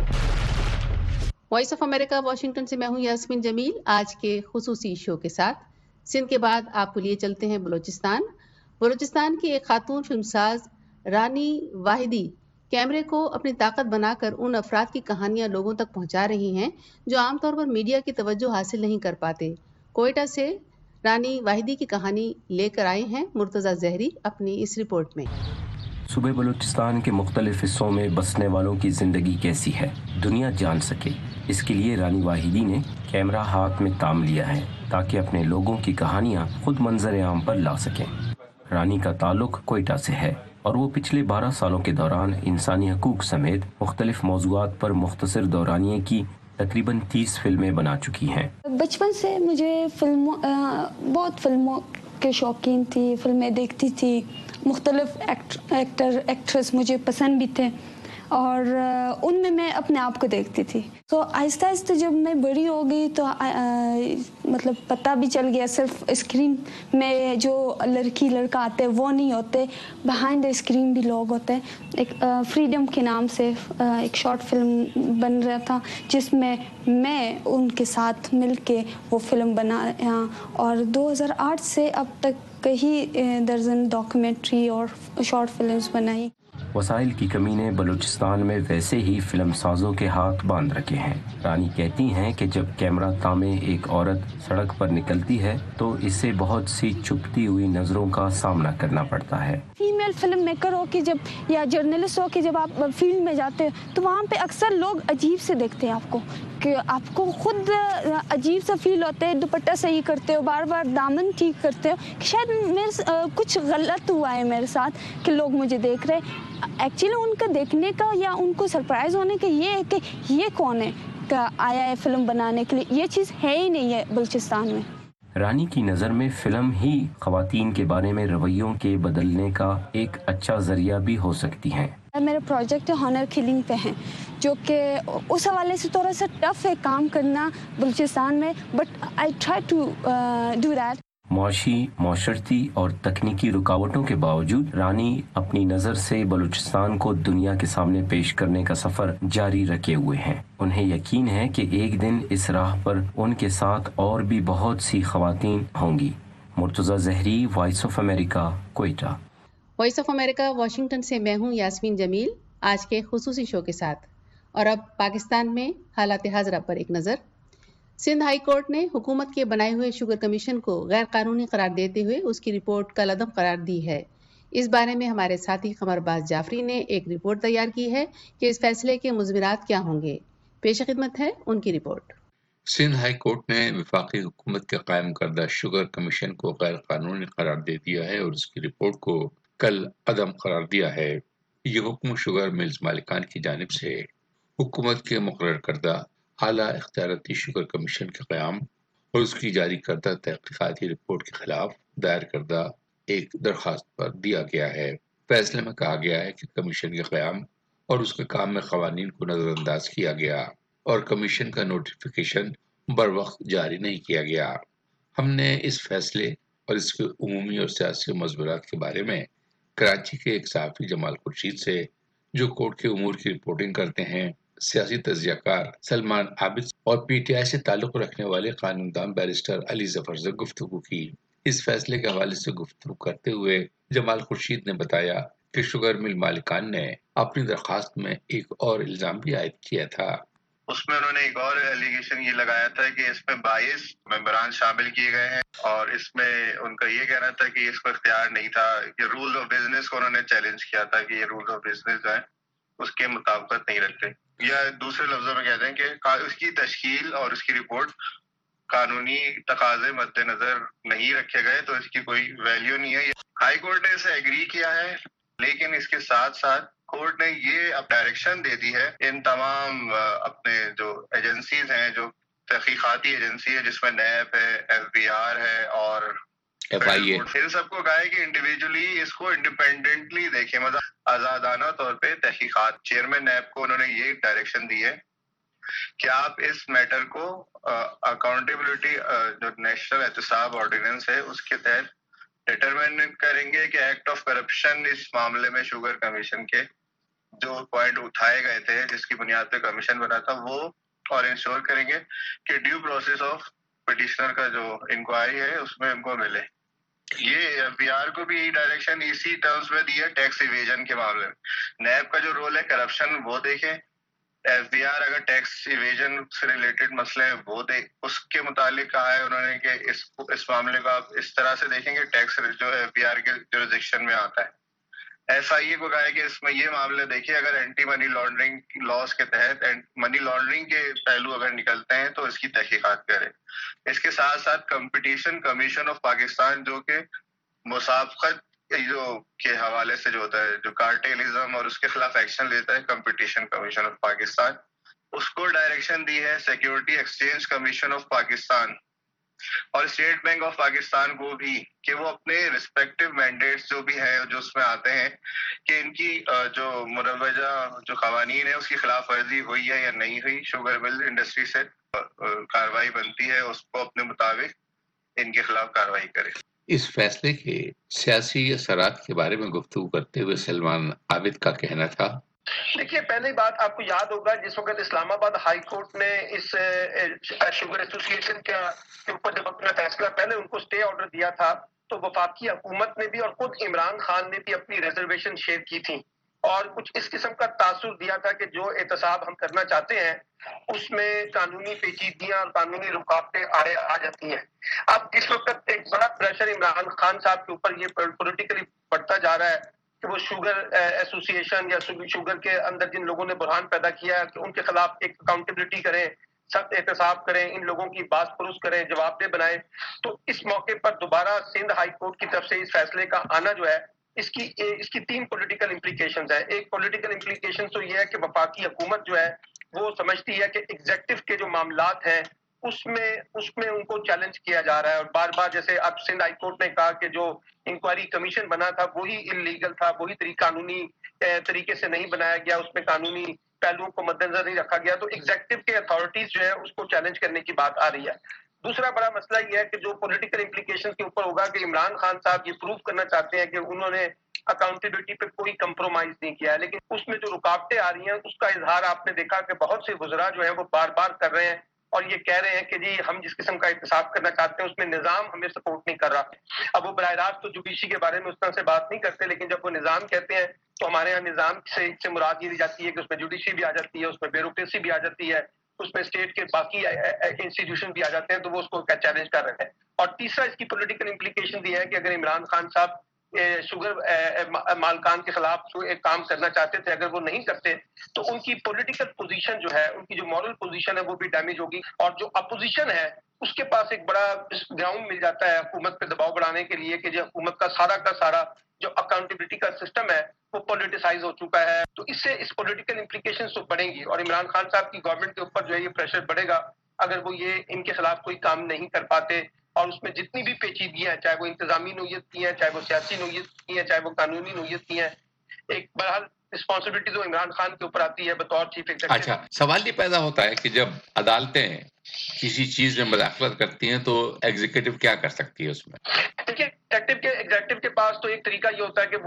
वॉइस ऑफ अमेरिका वाशिंगटन से मैं हूं यास्मीन जमील। आज के खुसूसी शो के साथ सिंध के बाद आपको लिए चलते हैं बलूचिस्तान। बलूचिस्तान की एक खातून फिल्मसाज रानी वाहिदी कैमरे को अपनी ताकत बनाकर उन अफराद की कहानियां लोगों तक पहुंचा रही हैं जो आमतौर पर मीडिया की तवज्जो हासिल नहीं कर पाते। कोयटा से रानी वाहिदी की कहानी लेकर आए हैं मुर्तज़ा ज़हरी अपनी इस रिपोर्ट में। सूबे बलूचिस्तान के मुख्तलिफ हिस्सों में बसने वालों की ज़िंदगी कैसी है दुनिया जान सके, इसके लिए रानी वाहिदी ने कैमरा हाथ में थाम लिया है ताकि अपने लोगों की कहानियां खुद मंजर आम पर ला सकें। रानी का ताल्लुक कोयटा से है और वो पिछले बारह सालों के दौरान इंसानी हकूक समेत मुख्तलिफ मौज़ूआत पर मुख्तसर दौरानिए की तकरीबन तीस फिल्में बना चुकी हैं। बचपन से मुझे फिल्मों बहुत फिल्मों के शौकीन थी, फिल्में देखती थी, मुख्तलिफ एक्ट, एक्टर एक्ट्रेस मुझे पसंद भी थे और उनमें मैं अपने आप को देखती थी। तो आहिस्ता आहिस्ता जब मैं बड़ी हो गई तो आ, आ, मतलब पता भी चल गया सिर्फ स्क्रीन में जो लड़की लड़का आते हैं वो नहीं होते, बिहाइंड द स्क्रीन भी लोग होते हैं। एक फ्रीडम के नाम से आ, एक शॉर्ट फिल्म बन रहा था जिसमें मैं उनके साथ मिलके वो फिल्म बनाया और दो हज़ार आठ से अब तक कई दर्जन डॉक्यूमेंट्री और शॉर्ट फिल्म्स बनाई। वसाइल की कमी ने बलूचिस्तान में वैसे ही फिल्म साजों के हाथ बांध रखे हैं। रानी कहती हैं कि जब कैमरा तामे एक औरत सड़क पर निकलती है तो इससे बहुत सी चुपती हुई नजरों का सामना करना पड़ता है। फीमेल फिल्म मेकर हो कि जब या जर्नलिस्ट हो कि जब आप फील्ड में जाते हैं तो वहाँ पे अक्सर लोग अजीब से देखते हैं आपको, कि आपको खुद अजीब सा फील होता है। दुपट्टा सही करते हो, बार बार दामन ठीक करते हो कि शायद मेरे कुछ गलत हुआ है मेरे साथ कि लोग मुझे देख रहे हैं। एक्चुअली उनका देखने का या उनको सरप्राइज होने का ये है कि ये कौन है का आया है फिल्म बनाने के लिए, ये चीज़ है ही नहीं है बलूचिस्तान में। रानी की नज़र में फिल्म ही ख़वातीन के बारे में रवैयों के बदलने का एक अच्छा जरिया भी हो सकती है। मेरा प्रोजेक्ट हॉनर किलिंग पे है जो कि उस हवाले से थोड़ा सा टफ है काम करना बलूचिस्तान में, but I try to do that. मुआशी, माशरती और तकनीकी रुकावटों के बावजूद रानी अपनी नज़र से बलूचिस्तान को दुनिया के सामने पेश करने का सफ़र जारी रखे हुए हैं। उन्हें यकीन है कि एक दिन इस राह पर उनके साथ और भी बहुत सी ख़वातीन होंगी। Murtaza Zehri, voice of America, Quetta. Voice of America Washington से मैं हूं यास्मीन जमील आज के खुसूसी शो के साथ। और अब पाकिस्तान में हालात हाज़रा पर एक नज़र। सिंध हाई कोर्ट ने हुकूमत के बनाए हुए शुगर कमीशन को गैर कानूनी करार देते हुए उसकी रिपोर्ट कल अदम करार दी है। इस बारे में हमारे साथी कमरबाज जाफरी ने एक रिपोर्ट तैयार की है कि इस फैसले के मुज़मिरात क्या होंगे। पेश खिदमत है उनकी रिपोर्ट। सिंध हाई कोर्ट ने वफाकी हुकूमत के कायम करदा शुगर कमीशन को गैर कानूनी करार दे दिया है और उसकी रिपोर्ट को कल अदम करार दिया है। ये हुक्म शुगर मिल्स मालिकान की जानिब से हुकूमत के मुकर्रर करदा आला इख्तियारती शुगर कमीशन के क़याम और उसकी जारी करदा तहक़ीक़ाती रिपोर्ट के खिलाफ दायर करदा एक दरख्वास्त पर दिया गया है। फैसले में कहा गया है कि कमीशन के क़याम और उसके काम में क़वानीन को नज़रअंदाज किया गया और कमीशन का नोटिफिकेशन बर वक्त जारी नहीं किया गया। हमने इस फैसले और इसके उमूमी और सियासी मज़मूरात के बारे में کراچی کے ایک صحافی جمال خورشید سے جو کورٹ کے امور کی رپورٹنگ کرتے ہیں، سیاسی تجزیہ کار سلمان عابد اور پی ٹی آئی سے تعلق رکھنے والے قانون دان بیرسٹر علی ظفر سے گفتگو کی۔ اس فیصلے کے حوالے سے گفتگو کرتے ہوئے جمال خورشید نے بتایا کہ شوگر مل مالکان نے اپنی درخواست میں ایک اور الزام بھی عائد کیا تھا۔ اس میں انہوں نے ایک اور ایلیگیشن یہ لگایا تھا کہ اس میں بائیس ممبران شامل کیے گئے ہیں، اور اس میں ان کا یہ کہنا تھا کہ اس کو اختیار نہیں تھا، کہ رولز آف بزنس کو انہوں نے چیلنج کیا تھا کہ یہ رولز آف بزنس جو ہے اس کے مطابقت نہیں رکھتے، یا دوسرے لفظوں میں کہتے ہیں کہ اس کی تشکیل اور اس کی رپورٹ قانونی تقاضے مد نظر نہیں رکھے گئے، تو اس کی کوئی ویلیو نہیں ہے۔ ہائی کورٹ نے اسے ایگری کیا ہے، لیکن اس کے ساتھ ساتھ کورٹ نے یہ اب ڈائریکشن دے دی ہے ان تمام اپنے جو ایجنسیز ہیں، جو تحقیقاتی ایجنسی ہے جس میں نیب ہے، ایف بی آر ہے اور ایف آئی اے، پھر سب کو کہا ہے کہ انڈیویجولی اس کو انڈیپینڈنٹلی دیکھیں، مطلب آزادانہ طور پہ تحقیقات۔ چیئرمین نیب کو انہوں نے یہ ڈائریکشن دی ہے کہ آپ اس میٹر کو اکاؤنٹیبلٹی جو نیشنل احتساب آرڈیننس ہے اس کے تحت ڈٹرمن کریں گے کہ ایکٹ آف کرپشن اس معاملے میں شوگر کمیشن کے جو پوائنٹ اٹھائے گئے تھے جس کی بنیاد پہ کمیشن بنا تھا وہ، اور انشور کریں گے کہ ڈیو پروسیس آف پٹیشنر کا جو انکوائری ہے اس میں ان کو ملے۔ یہ ایف بی آر کو بھی یہی ڈائریکشن اسی ٹرمز میں دی ہے ٹیکس ایویژن کے معاملے میں۔ نیب کا جو رول ہے کرپشن وہ دیکھیں، ایف بی آر اگر ٹیکس ایویژن سے ریلیٹڈ مسئلے ہیں وہ دیکھ، اس کے متعلق کہا ہے انہوں نے کہ اس اس معاملے کو آپ اس طرح سے دیکھیں کہ ٹیکس جو ایف بی آر کے جورسڈکشن میں آتا ہے۔ ایف آئی اے کو کہا ہے کہ اس میں یہ معاملے دیکھیے، اگر اینٹی منی لانڈرنگ لاس کے تحت منی لانڈرنگ کے پہلو اگر نکلتے ہیں تو اس کی تحقیقات کرے۔ اس کے ساتھ ساتھ کمپٹیشن کمیشن آف پاکستان جو کہ مسابقت جو کے حوالے سے جو ہوتا ہے، جو کارٹیلزم اور اس کے خلاف ایکشن لیتا ہے کمپٹیشن کمیشن آف پاکستان، اس کو ڈائریکشن دی ہے security exchange commission of Pakistan اور اسٹیٹ بینک آف پاکستان کو بھی کہ وہ اپنے ریسپیکٹو مینڈیٹس جو بھی ہیں جو اس میں آتے ہیں کہ ان کی جو مروجہ جو قوانین ہے اس کی خلاف ورزی ہوئی ہے یا نہیں ہوئی، شوگر مل انڈسٹری سے کارروائی بنتی ہے، اس کو اپنے مطابق ان کے خلاف کارروائی کرے۔ اس فیصلے کے سیاسی اثرات کے بارے میں گفتگو کرتے ہوئے سلمان عابد کا کہنا تھا، دیکھیے پہلی بات آپ کو یاد ہوگا جس وقت اسلام آباد ہائی کورٹ نے اس شوگر ایسوسی ایشن کے اوپر جب اپنا فیصلہ پہلے ان کو سٹے آرڈر دیا تھا تو وفاقی حکومت نے بھی اور خود عمران خان نے بھی اپنی ریزرویشن شیئر کی تھی اور کچھ اس قسم کا تاثر دیا تھا کہ جو احتساب ہم کرنا چاہتے ہیں اس میں قانونی پیچیدگیاں اور قانونی رکاوٹیں آڑے آ جاتی ہیں۔ اب اس وقت ایک بڑا پریشر عمران خان صاحب کے اوپر یہ پولیٹیکلی بڑھتا جا رہا ہے کہ وہ شوگر ایسوسی ایشن یا شوگر کے اندر جن لوگوں نے بحران پیدا کیا ہے کہ ان کے خلاف ایک اکاؤنٹیبلٹی کریں، سخت احتساب کریں، ان لوگوں کی باز پرس کریں، جواب دہ بنائیں۔ تو اس موقع پر دوبارہ سندھ ہائی کورٹ کی طرف سے اس فیصلے کا آنا جو ہے اس کی اس کی تین پولیٹیکل امپلیکیشنز ہیں۔ ایک پولیٹیکل امپلیکیشن تو یہ ہے کہ وفاقی حکومت جو ہے وہ سمجھتی ہے کہ ایگزیکٹو کے جو معاملات ہیں اس میں اس میں ان کو چیلنج کیا جا رہا ہے اور بار بار جیسے اب سندھ ہائی کورٹ نے کہا کہ جو انکوائری کمیشن بنا تھا وہی انلیگل تھا، وہی طریقہ قانونی طریقے سے نہیں بنایا گیا، اس میں قانونی پہلوؤں کو مد نظر نہیں رکھا گیا، تو ایگزیکٹو کے اتھارٹیز جو ہے اس کو چیلنج کرنے کی بات آ رہی ہے۔ دوسرا بڑا مسئلہ یہ ہے کہ جو پولیٹیکل امپلیکیشن کے اوپر ہوگا کہ عمران خان صاحب یہ پروف کرنا چاہتے ہیں کہ انہوں نے اکاؤنٹیبلٹی پہ کوئی کمپرومائز نہیں کیا ہے، لیکن اس میں جو رکاوٹیں آ رہی ہیں اس کا اظہار آپ نے دیکھا کہ بہت سے وزراء جو ہیں وہ بار بار کر رہے ہیں اور یہ کہہ رہے ہیں کہ جی ہم جس قسم کا احتساب کرنا چاہتے ہیں اس میں نظام ہمیں سپورٹ نہیں کر رہا۔ اب وہ براہ راست تو جوڈیشری کے بارے میں اس طرح سے بات نہیں کرتے، لیکن جب وہ نظام کہتے ہیں تو ہمارے یہاں نظام سے سے مراد یہ دی جاتی ہے کہ اس میں جوڈیشری بھی آ جاتی ہے، اس میں بیوروکریسی بھی آ جاتی ہے، اس میں اسٹیٹ کے باقی انسٹیٹیوشن بھی آ جاتے ہیں، تو وہ اس کو چیلنج کر رہے ہیں۔ اور تیسرا اس کی پولیٹیکل امپلیکیشن یہ ہے کہ اگر عمران خان صاحب شوگر مالکان کے خلاف ایک کام کرنا چاہتے تھے، اگر وہ نہیں کرتے تو ان کی پولیٹیکل پوزیشن جو ہے، ان کی جو مورل پوزیشن ہے وہ بھی ڈیمیج ہوگی، اور جو اپوزیشن ہے اس کے پاس ایک بڑا گراؤنڈ مل جاتا ہے حکومت پہ دباؤ بڑھانے کے لیے کہ جو حکومت کا سارا کا سارا جو اکاؤنٹیبلٹی کا سسٹم ہے وہ پولیٹیسائز ہو چکا ہے۔ تو اس سے اس پولیٹیکل امپلیکیشنز تو بڑھیں گی اور عمران خان صاحب کی گورنمنٹ کے اوپر جو ہے یہ پریشر بڑھے گا اگر وہ یہ ان کے خلاف کوئی کام نہیں کر پاتے، اور اس میں جتنی بھی پیچیدگیاں ہیں، چاہے وہ انتظامی نوعیت کی ہیں، چاہے وہ سیاسی نوعیت کی ہیں، چاہے وہ قانونی نوعیت کی ہیں، ایک بہرحال رسپانسبلٹی تو عمران خان کے اوپر آتی ہے بطور چیف ایگزیکٹو۔ اچھا، سوال یہ پیدا ہوتا ہے کہ جب عدالتیں کسی چیز میں مداخلت کرتی ہیں تو ایگزیکٹو کیا کر سکتی ہے اس میں؟ دیکھیے ایگزیکٹو کے ایگزیکٹو کے پاس تو ایک طریقہ یہ ہوتا ہے کہ وہ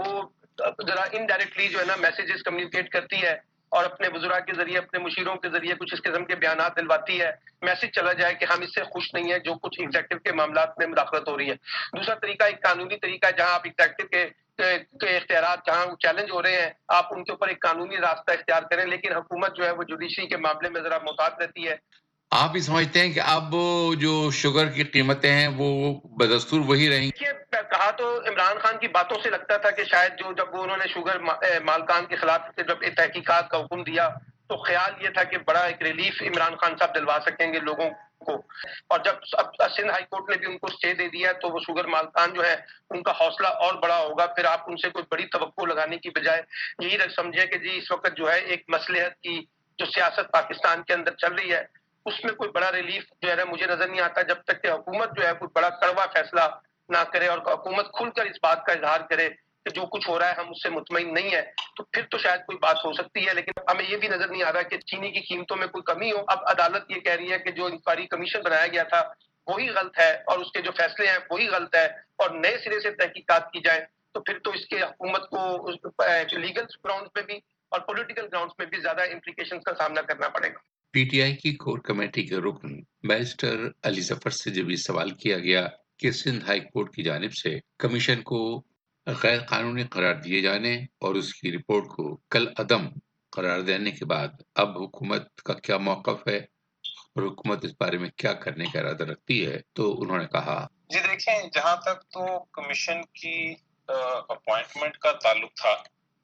ذرا انڈائریکٹلی جو ہے نا میسیجز کمیونیکیٹ کرتی ہے اور اپنے وزراء کے ذریعے اپنے مشیروں کے ذریعے کچھ اس قسم کے بیانات دلواتی ہے، میسج چلا جائے کہ ہم اس سے خوش نہیں ہیں جو کچھ ایگزیکٹو کے معاملات میں مداخلت ہو رہی ہے۔ دوسرا طریقہ ایک قانونی طریقہ ہے، جہاں آپ ایگزیکٹو کے کے اختیارات جہاں چیلنج ہو رہے ہیں آپ ان کے اوپر ایک قانونی راستہ اختیار کریں، لیکن حکومت جو ہے وہ جوڈیشری کے معاملے میں ذرا محتاط رہتی ہے۔ آپ بھی سمجھتے ہیں کہ اب جو شوگر کی قیمتیں ہیں وہ بدستور وہی رہیں گی؟ کہا تو عمران خان کی باتوں سے لگتا تھا کہ شاید جو جب وہ انہوں نے شوگر مالکان کے خلاف جب تحقیقات کا حکم دیا تو خیال یہ تھا کہ بڑا ایک ریلیف عمران خان صاحب دلوا سکیں گے لوگوں کو، اور جب سندھ ہائی کورٹ نے بھی ان کو اسٹے دے دیا تو وہ شوگر مالکان جو ہے ان کا حوصلہ اور بڑا ہوگا۔ پھر آپ ان سے کوئی بڑی توقع لگانے کی بجائے یہی سمجھیں کہ جی اس وقت جو ہے ایک مصلحت کی جو سیاست پاکستان کے اندر چل رہی ہے اس میں کوئی بڑا ریلیف جو ہے مجھے نظر نہیں آتا جب تک کہ حکومت جو ہے کوئی بڑا کڑوا فیصلہ نہ کرے اور حکومت کھل کر اس بات کا اظہار کرے کہ جو کچھ ہو رہا ہے ہم اس سے مطمئن نہیں ہے، تو پھر تو شاید کوئی بات ہو سکتی ہے۔ لیکن ہمیں یہ بھی نظر نہیں آ رہا کہ چینی کی قیمتوں میں کوئی کمی ہو۔ اب عدالت یہ کہہ رہی ہے کہ جو انکوائری کمیشن بنایا گیا تھا وہی غلط ہے اور اس کے جو فیصلے ہیں وہی غلط ہے اور نئے سرے سے تحقیقات کی جائیں، تو پھر تو اس کے حکومت کو لیگل گراؤنڈز میں بھی اور پولیٹیکل گراؤنڈز میں بھی زیادہ امپلیکیشنز کا سامنا کرنا پڑے گا۔ پی ٹی آئی کی کور کمیٹی کے رکن بیرسٹر علی ظفر سے جب یہ سوال کیا گیا کہ سندھ ہائی کورٹ کی جانب سے کمیشن کو غیر قانونی قرار دیے جانے اور اس کی رپورٹ کو کل عدم قرار دینے کے بعد اب حکومت کا کیا موقف ہے اور حکومت اس بارے میں کیا کرنے کا ارادہ رکھتی ہے، تو انہوں نے کہا جی دیکھیں، جہاں تک تو کمیشن کی اپوائنٹمنٹ کا تعلق تھا،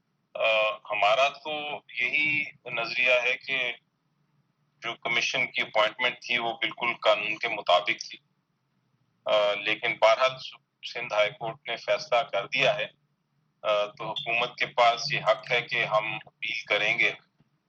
ہمارا تو یہی نظریہ ہے کہ جو کمیشن کی اپوائنٹمنٹ تھی وہ بالکل قانون کے مطابق تھی، لیکن بہرحال سندھ ہائی کورٹ نے فیصلہ کر دیا ہے تو حکومت کے پاس یہ حق ہے کہ ہم اپیل کریں گے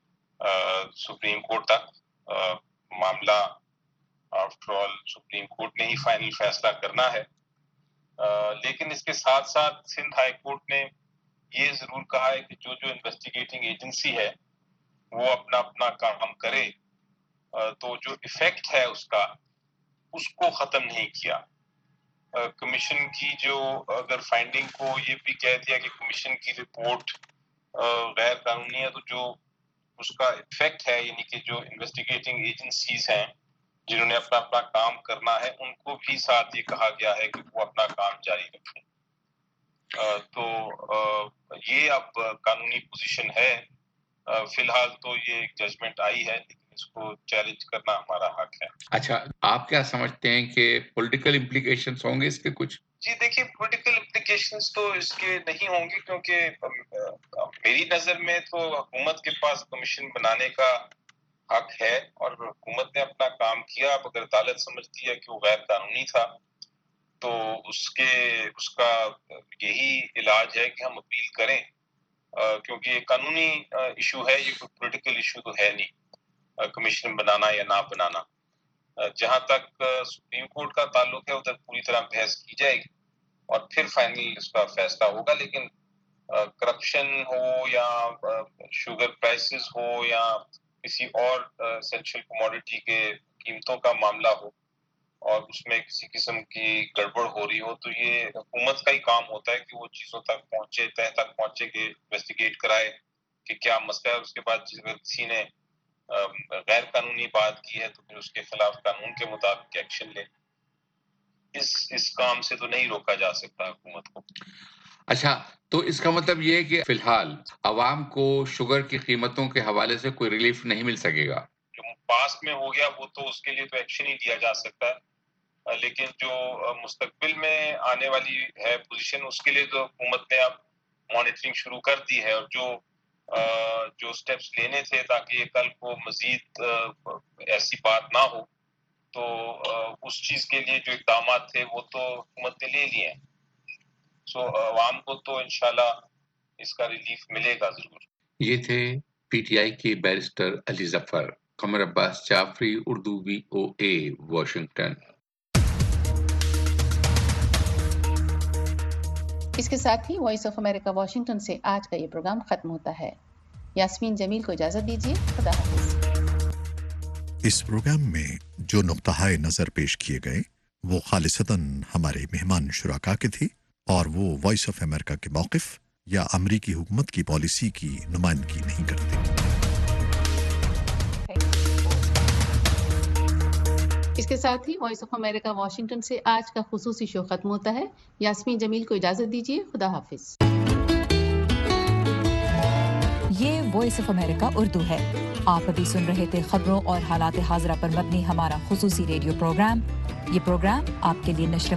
سپریم کورٹ تک۔ معاملہ آفٹر آل سپریم کورٹ نے ہی فائنل فیصلہ کرنا ہے، لیکن اس کے ساتھ ساتھ سندھ ہائی کورٹ نے یہ ضرور کہا ہے کہ جو جو انویسٹیگیٹنگ ایجنسی ہے وہ اپنا اپنا کام کرے، تو جو ایفیکٹ ہے اس کا اس کو ختم نہیں کیا۔ کمیشن کی جو اگر فائنڈنگ کو یہ بھی کہہ دیا کہ کمیشن کی رپورٹ غیر قانونی ہے، تو جو اس کا ایفیکٹ ہے یعنی کہ جو انویسٹیگیٹنگ ایجنسیز ہیں جنہوں نے اپنا اپنا کام کرنا ہے ان کو بھی ساتھ یہ کہا گیا ہے کہ وہ اپنا کام جاری رکھیں۔ تو یہ اب قانونی پوزیشن ہے، فی الحال تو یہ ایک ججمنٹ آئی ہے لیکن اس کو چیلنج کرنا ہمارا حق ہے۔ اچھا، آپ کیا سمجھتے ہیں کہ پولیٹیکل امپلیکیشنز ہوں گے اس کے کچھ؟ جی دیکھیے، پولیٹیکل امپلیکیشنز تو اس کے نہیں ہوں گے، کیونکہ میری نظر میں تو حکومت کے پاس کمیشن بنانے کا حق ہے اور حکومت نے اپنا کام کیا۔ اب اگر عدالت سمجھتی ہے کہ وہ غیر قانونی تھا تو اس کے اس کا یہی علاج ہے کہ ہم اپیل کریں، کیونکہ یہ قانونی ایشو ہے، یہ کوئی پولیٹیکل ایشو تو ہے نہیں کمیشن بنانا یا نہ بنانا۔ جہاں تک سپریم کورٹ کا تعلق ہے ادھر پوری طرح بحث کی جائے گی اور پھر فائنل اس کا فیصلہ ہوگا، لیکن کرپشن ہو یا شوگر پرائسز ہو یا کسی اور اسینشیل کموڈٹی کے قیمتوں کا معاملہ ہو اور اس میں کسی قسم کی گڑبڑ ہو رہی ہو، تو یہ حکومت کا ہی کام ہوتا ہے کہ وہ چیزوں تک پہنچے، تہ تک پہنچے، کہ انویسٹیگیٹ کرائے کہ کیا مسئلہ ہے۔ اس کے بعد اگر کسی نے غیر قانونی بات کی ہے تو پھر اس کے خلاف قانون کے مطابق ایکشن لے۔ اس اس کام سے تو نہیں روکا جا سکتا حکومت کو۔ اچھا، تو اس کا مطلب یہ ہے کہ فی الحال عوام کو شوگر کی قیمتوں کے حوالے سے کوئی ریلیف نہیں مل سکے گا؟ جو پاسٹ میں ہو گیا وہ تو اس کے لیے تو ایکشن ہی لیا جا سکتا ہے، لیکن جو مستقبل میں آنے والی ہے پوزیشن اس کے لیے تو حکومت نے اب مانیٹرنگ شروع کر دی ہے، اور جو جو سٹیپس لینے تھے تاکہ یہ کل کو مزید ایسی بات نہ ہو، تو اس چیز کے لیے جو اقدامات تھے وہ تو حکومت نے لے لیے ہیں۔ سو عوام کو تو انشاءاللہ اس کا ریلیف ملے گا ضرور۔ یہ تھے پی ٹی آئی کے barrister Ali Zafar. Qamar Abbas Jafri, Urdu V O A, Washington. اس کے ساتھ ہی وائس آف امریکہ واشنگٹن سے آج کا یہ پروگرام ختم ہوتا ہے۔ یاسمین جمیل کو اجازت دیجیے، خدا حافظ۔ اس پروگرام میں جو نقطہ نظر پیش کیے گئے وہ خالصتاً ہمارے مہمان شرکا کے تھے اور وہ وائس آف امریکہ کے موقف या अमरीकी हुकूमत की पॉलिसी की नुमाइंदगी नहीं करते। इसके साथ ही वॉइस ऑफ अमेरिका वाशिंगटन से आज का खुसूसी शो खत्म होता है। यास्मीन जमील को इजाजत दीजिए। खुदा हाफिज। ये वॉइस ऑफ अमेरिका उर्दू है। आप अभी सुन रहे थे खबरों और हालात हाजरा पर मबनी हमारा खुसूसी रेडियो प्रोग्राम। ये प्रोग्राम आपके लिए नश्र